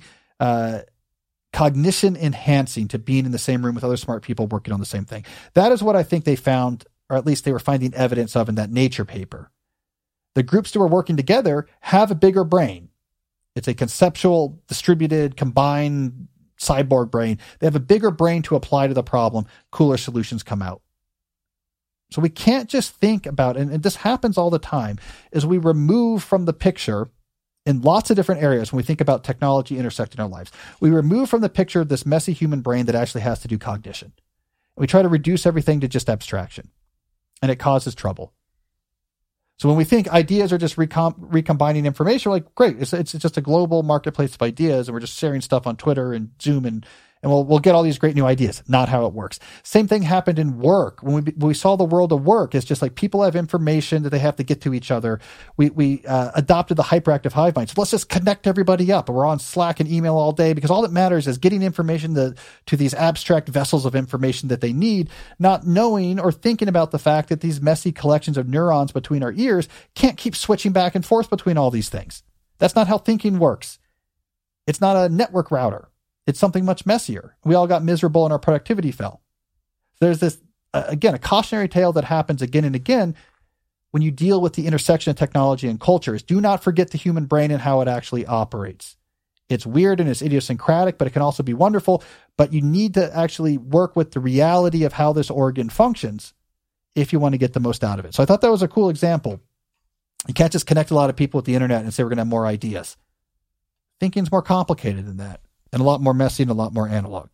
cognition enhancing to being in the same room with other smart people working on the same thing. That is what I think they found, or at least they were finding evidence of in that Nature paper. The groups that were working together have a bigger brain. It's a conceptual, distributed, combined cyborg brain. They have a bigger brain to apply to the problem. Cooler solutions come out. So we can't just think about, and this happens all the time, is we remove from the picture in lots of different areas when we think about technology intersecting our lives. We remove from the picture this messy human brain that actually has to do cognition. We try to reduce everything to just abstraction, and it causes trouble. So when we think ideas are just recombining information, we're like, great, it's just a global marketplace of ideas, and we're just sharing stuff on Twitter and Zoom, and we'll get all these great new ideas. Not how it works. Same thing happened in work. When we saw the world of work, it's just like people have information that they have to get to each other. We adopted the hyperactive hive mind. So let's just connect everybody up. We're on Slack and email all day because all that matters is getting information to these abstract vessels of information that they need, not knowing or thinking about the fact that these messy collections of neurons between our ears can't keep switching back and forth between all these things. That's not how thinking works. It's not a network router. It's something much messier. We all got miserable and our productivity fell. There's this, again, a cautionary tale that happens again and again when you deal with the intersection of technology and cultures. Do not forget the human brain and how it actually operates. It's weird and it's idiosyncratic, but it can also be wonderful. But you need to actually work with the reality of how this organ functions if you want to get the most out of it. So I thought that was a cool example. You can't just connect a lot of people with the internet and say we're going to have more ideas. Thinking's more complicated than that. And a lot more messy and a lot more analog.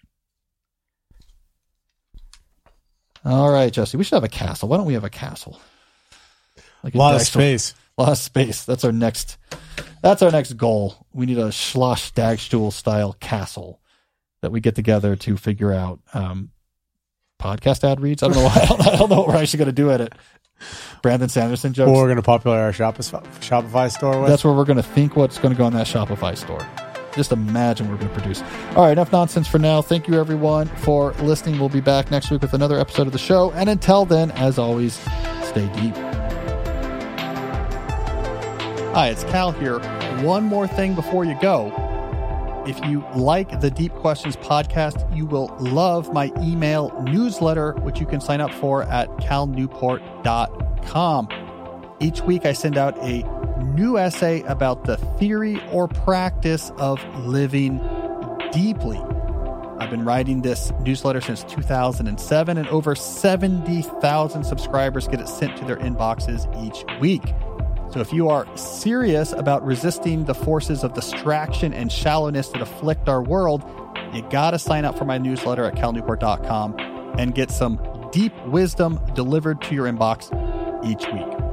All right, Jesse, we should have a castle. Why don't we have a castle? Like a lot of space. Lost space. That's our next goal. We need a Schloss Stagstuhl style castle that we get together to figure out podcast ad reads. I don't know why. I don't know what we're actually going to do at it. Brandon Sanderson jokes. Or we're going to popularize our Shopify store with. That's where we're going to think what's going to go in that Shopify store. Just imagine what we're going to produce. All right, enough nonsense for now. Thank you, everyone, for listening. We'll be back next week with another episode of the show. And until then, as always, stay deep. Hi, it's Cal here. One more thing before you go. If you like the Deep Questions podcast, you will love my email newsletter, which you can sign up for at calnewport.com. Each week, I send out a new essay about the theory or practice of living deeply. I've been writing this newsletter since 2007, and over 70,000 subscribers get it sent to their inboxes each week. So if you are serious about resisting the forces of distraction and shallowness that afflict our world, you got to sign up for my newsletter at calnewport.com and get some deep wisdom delivered to your inbox each week.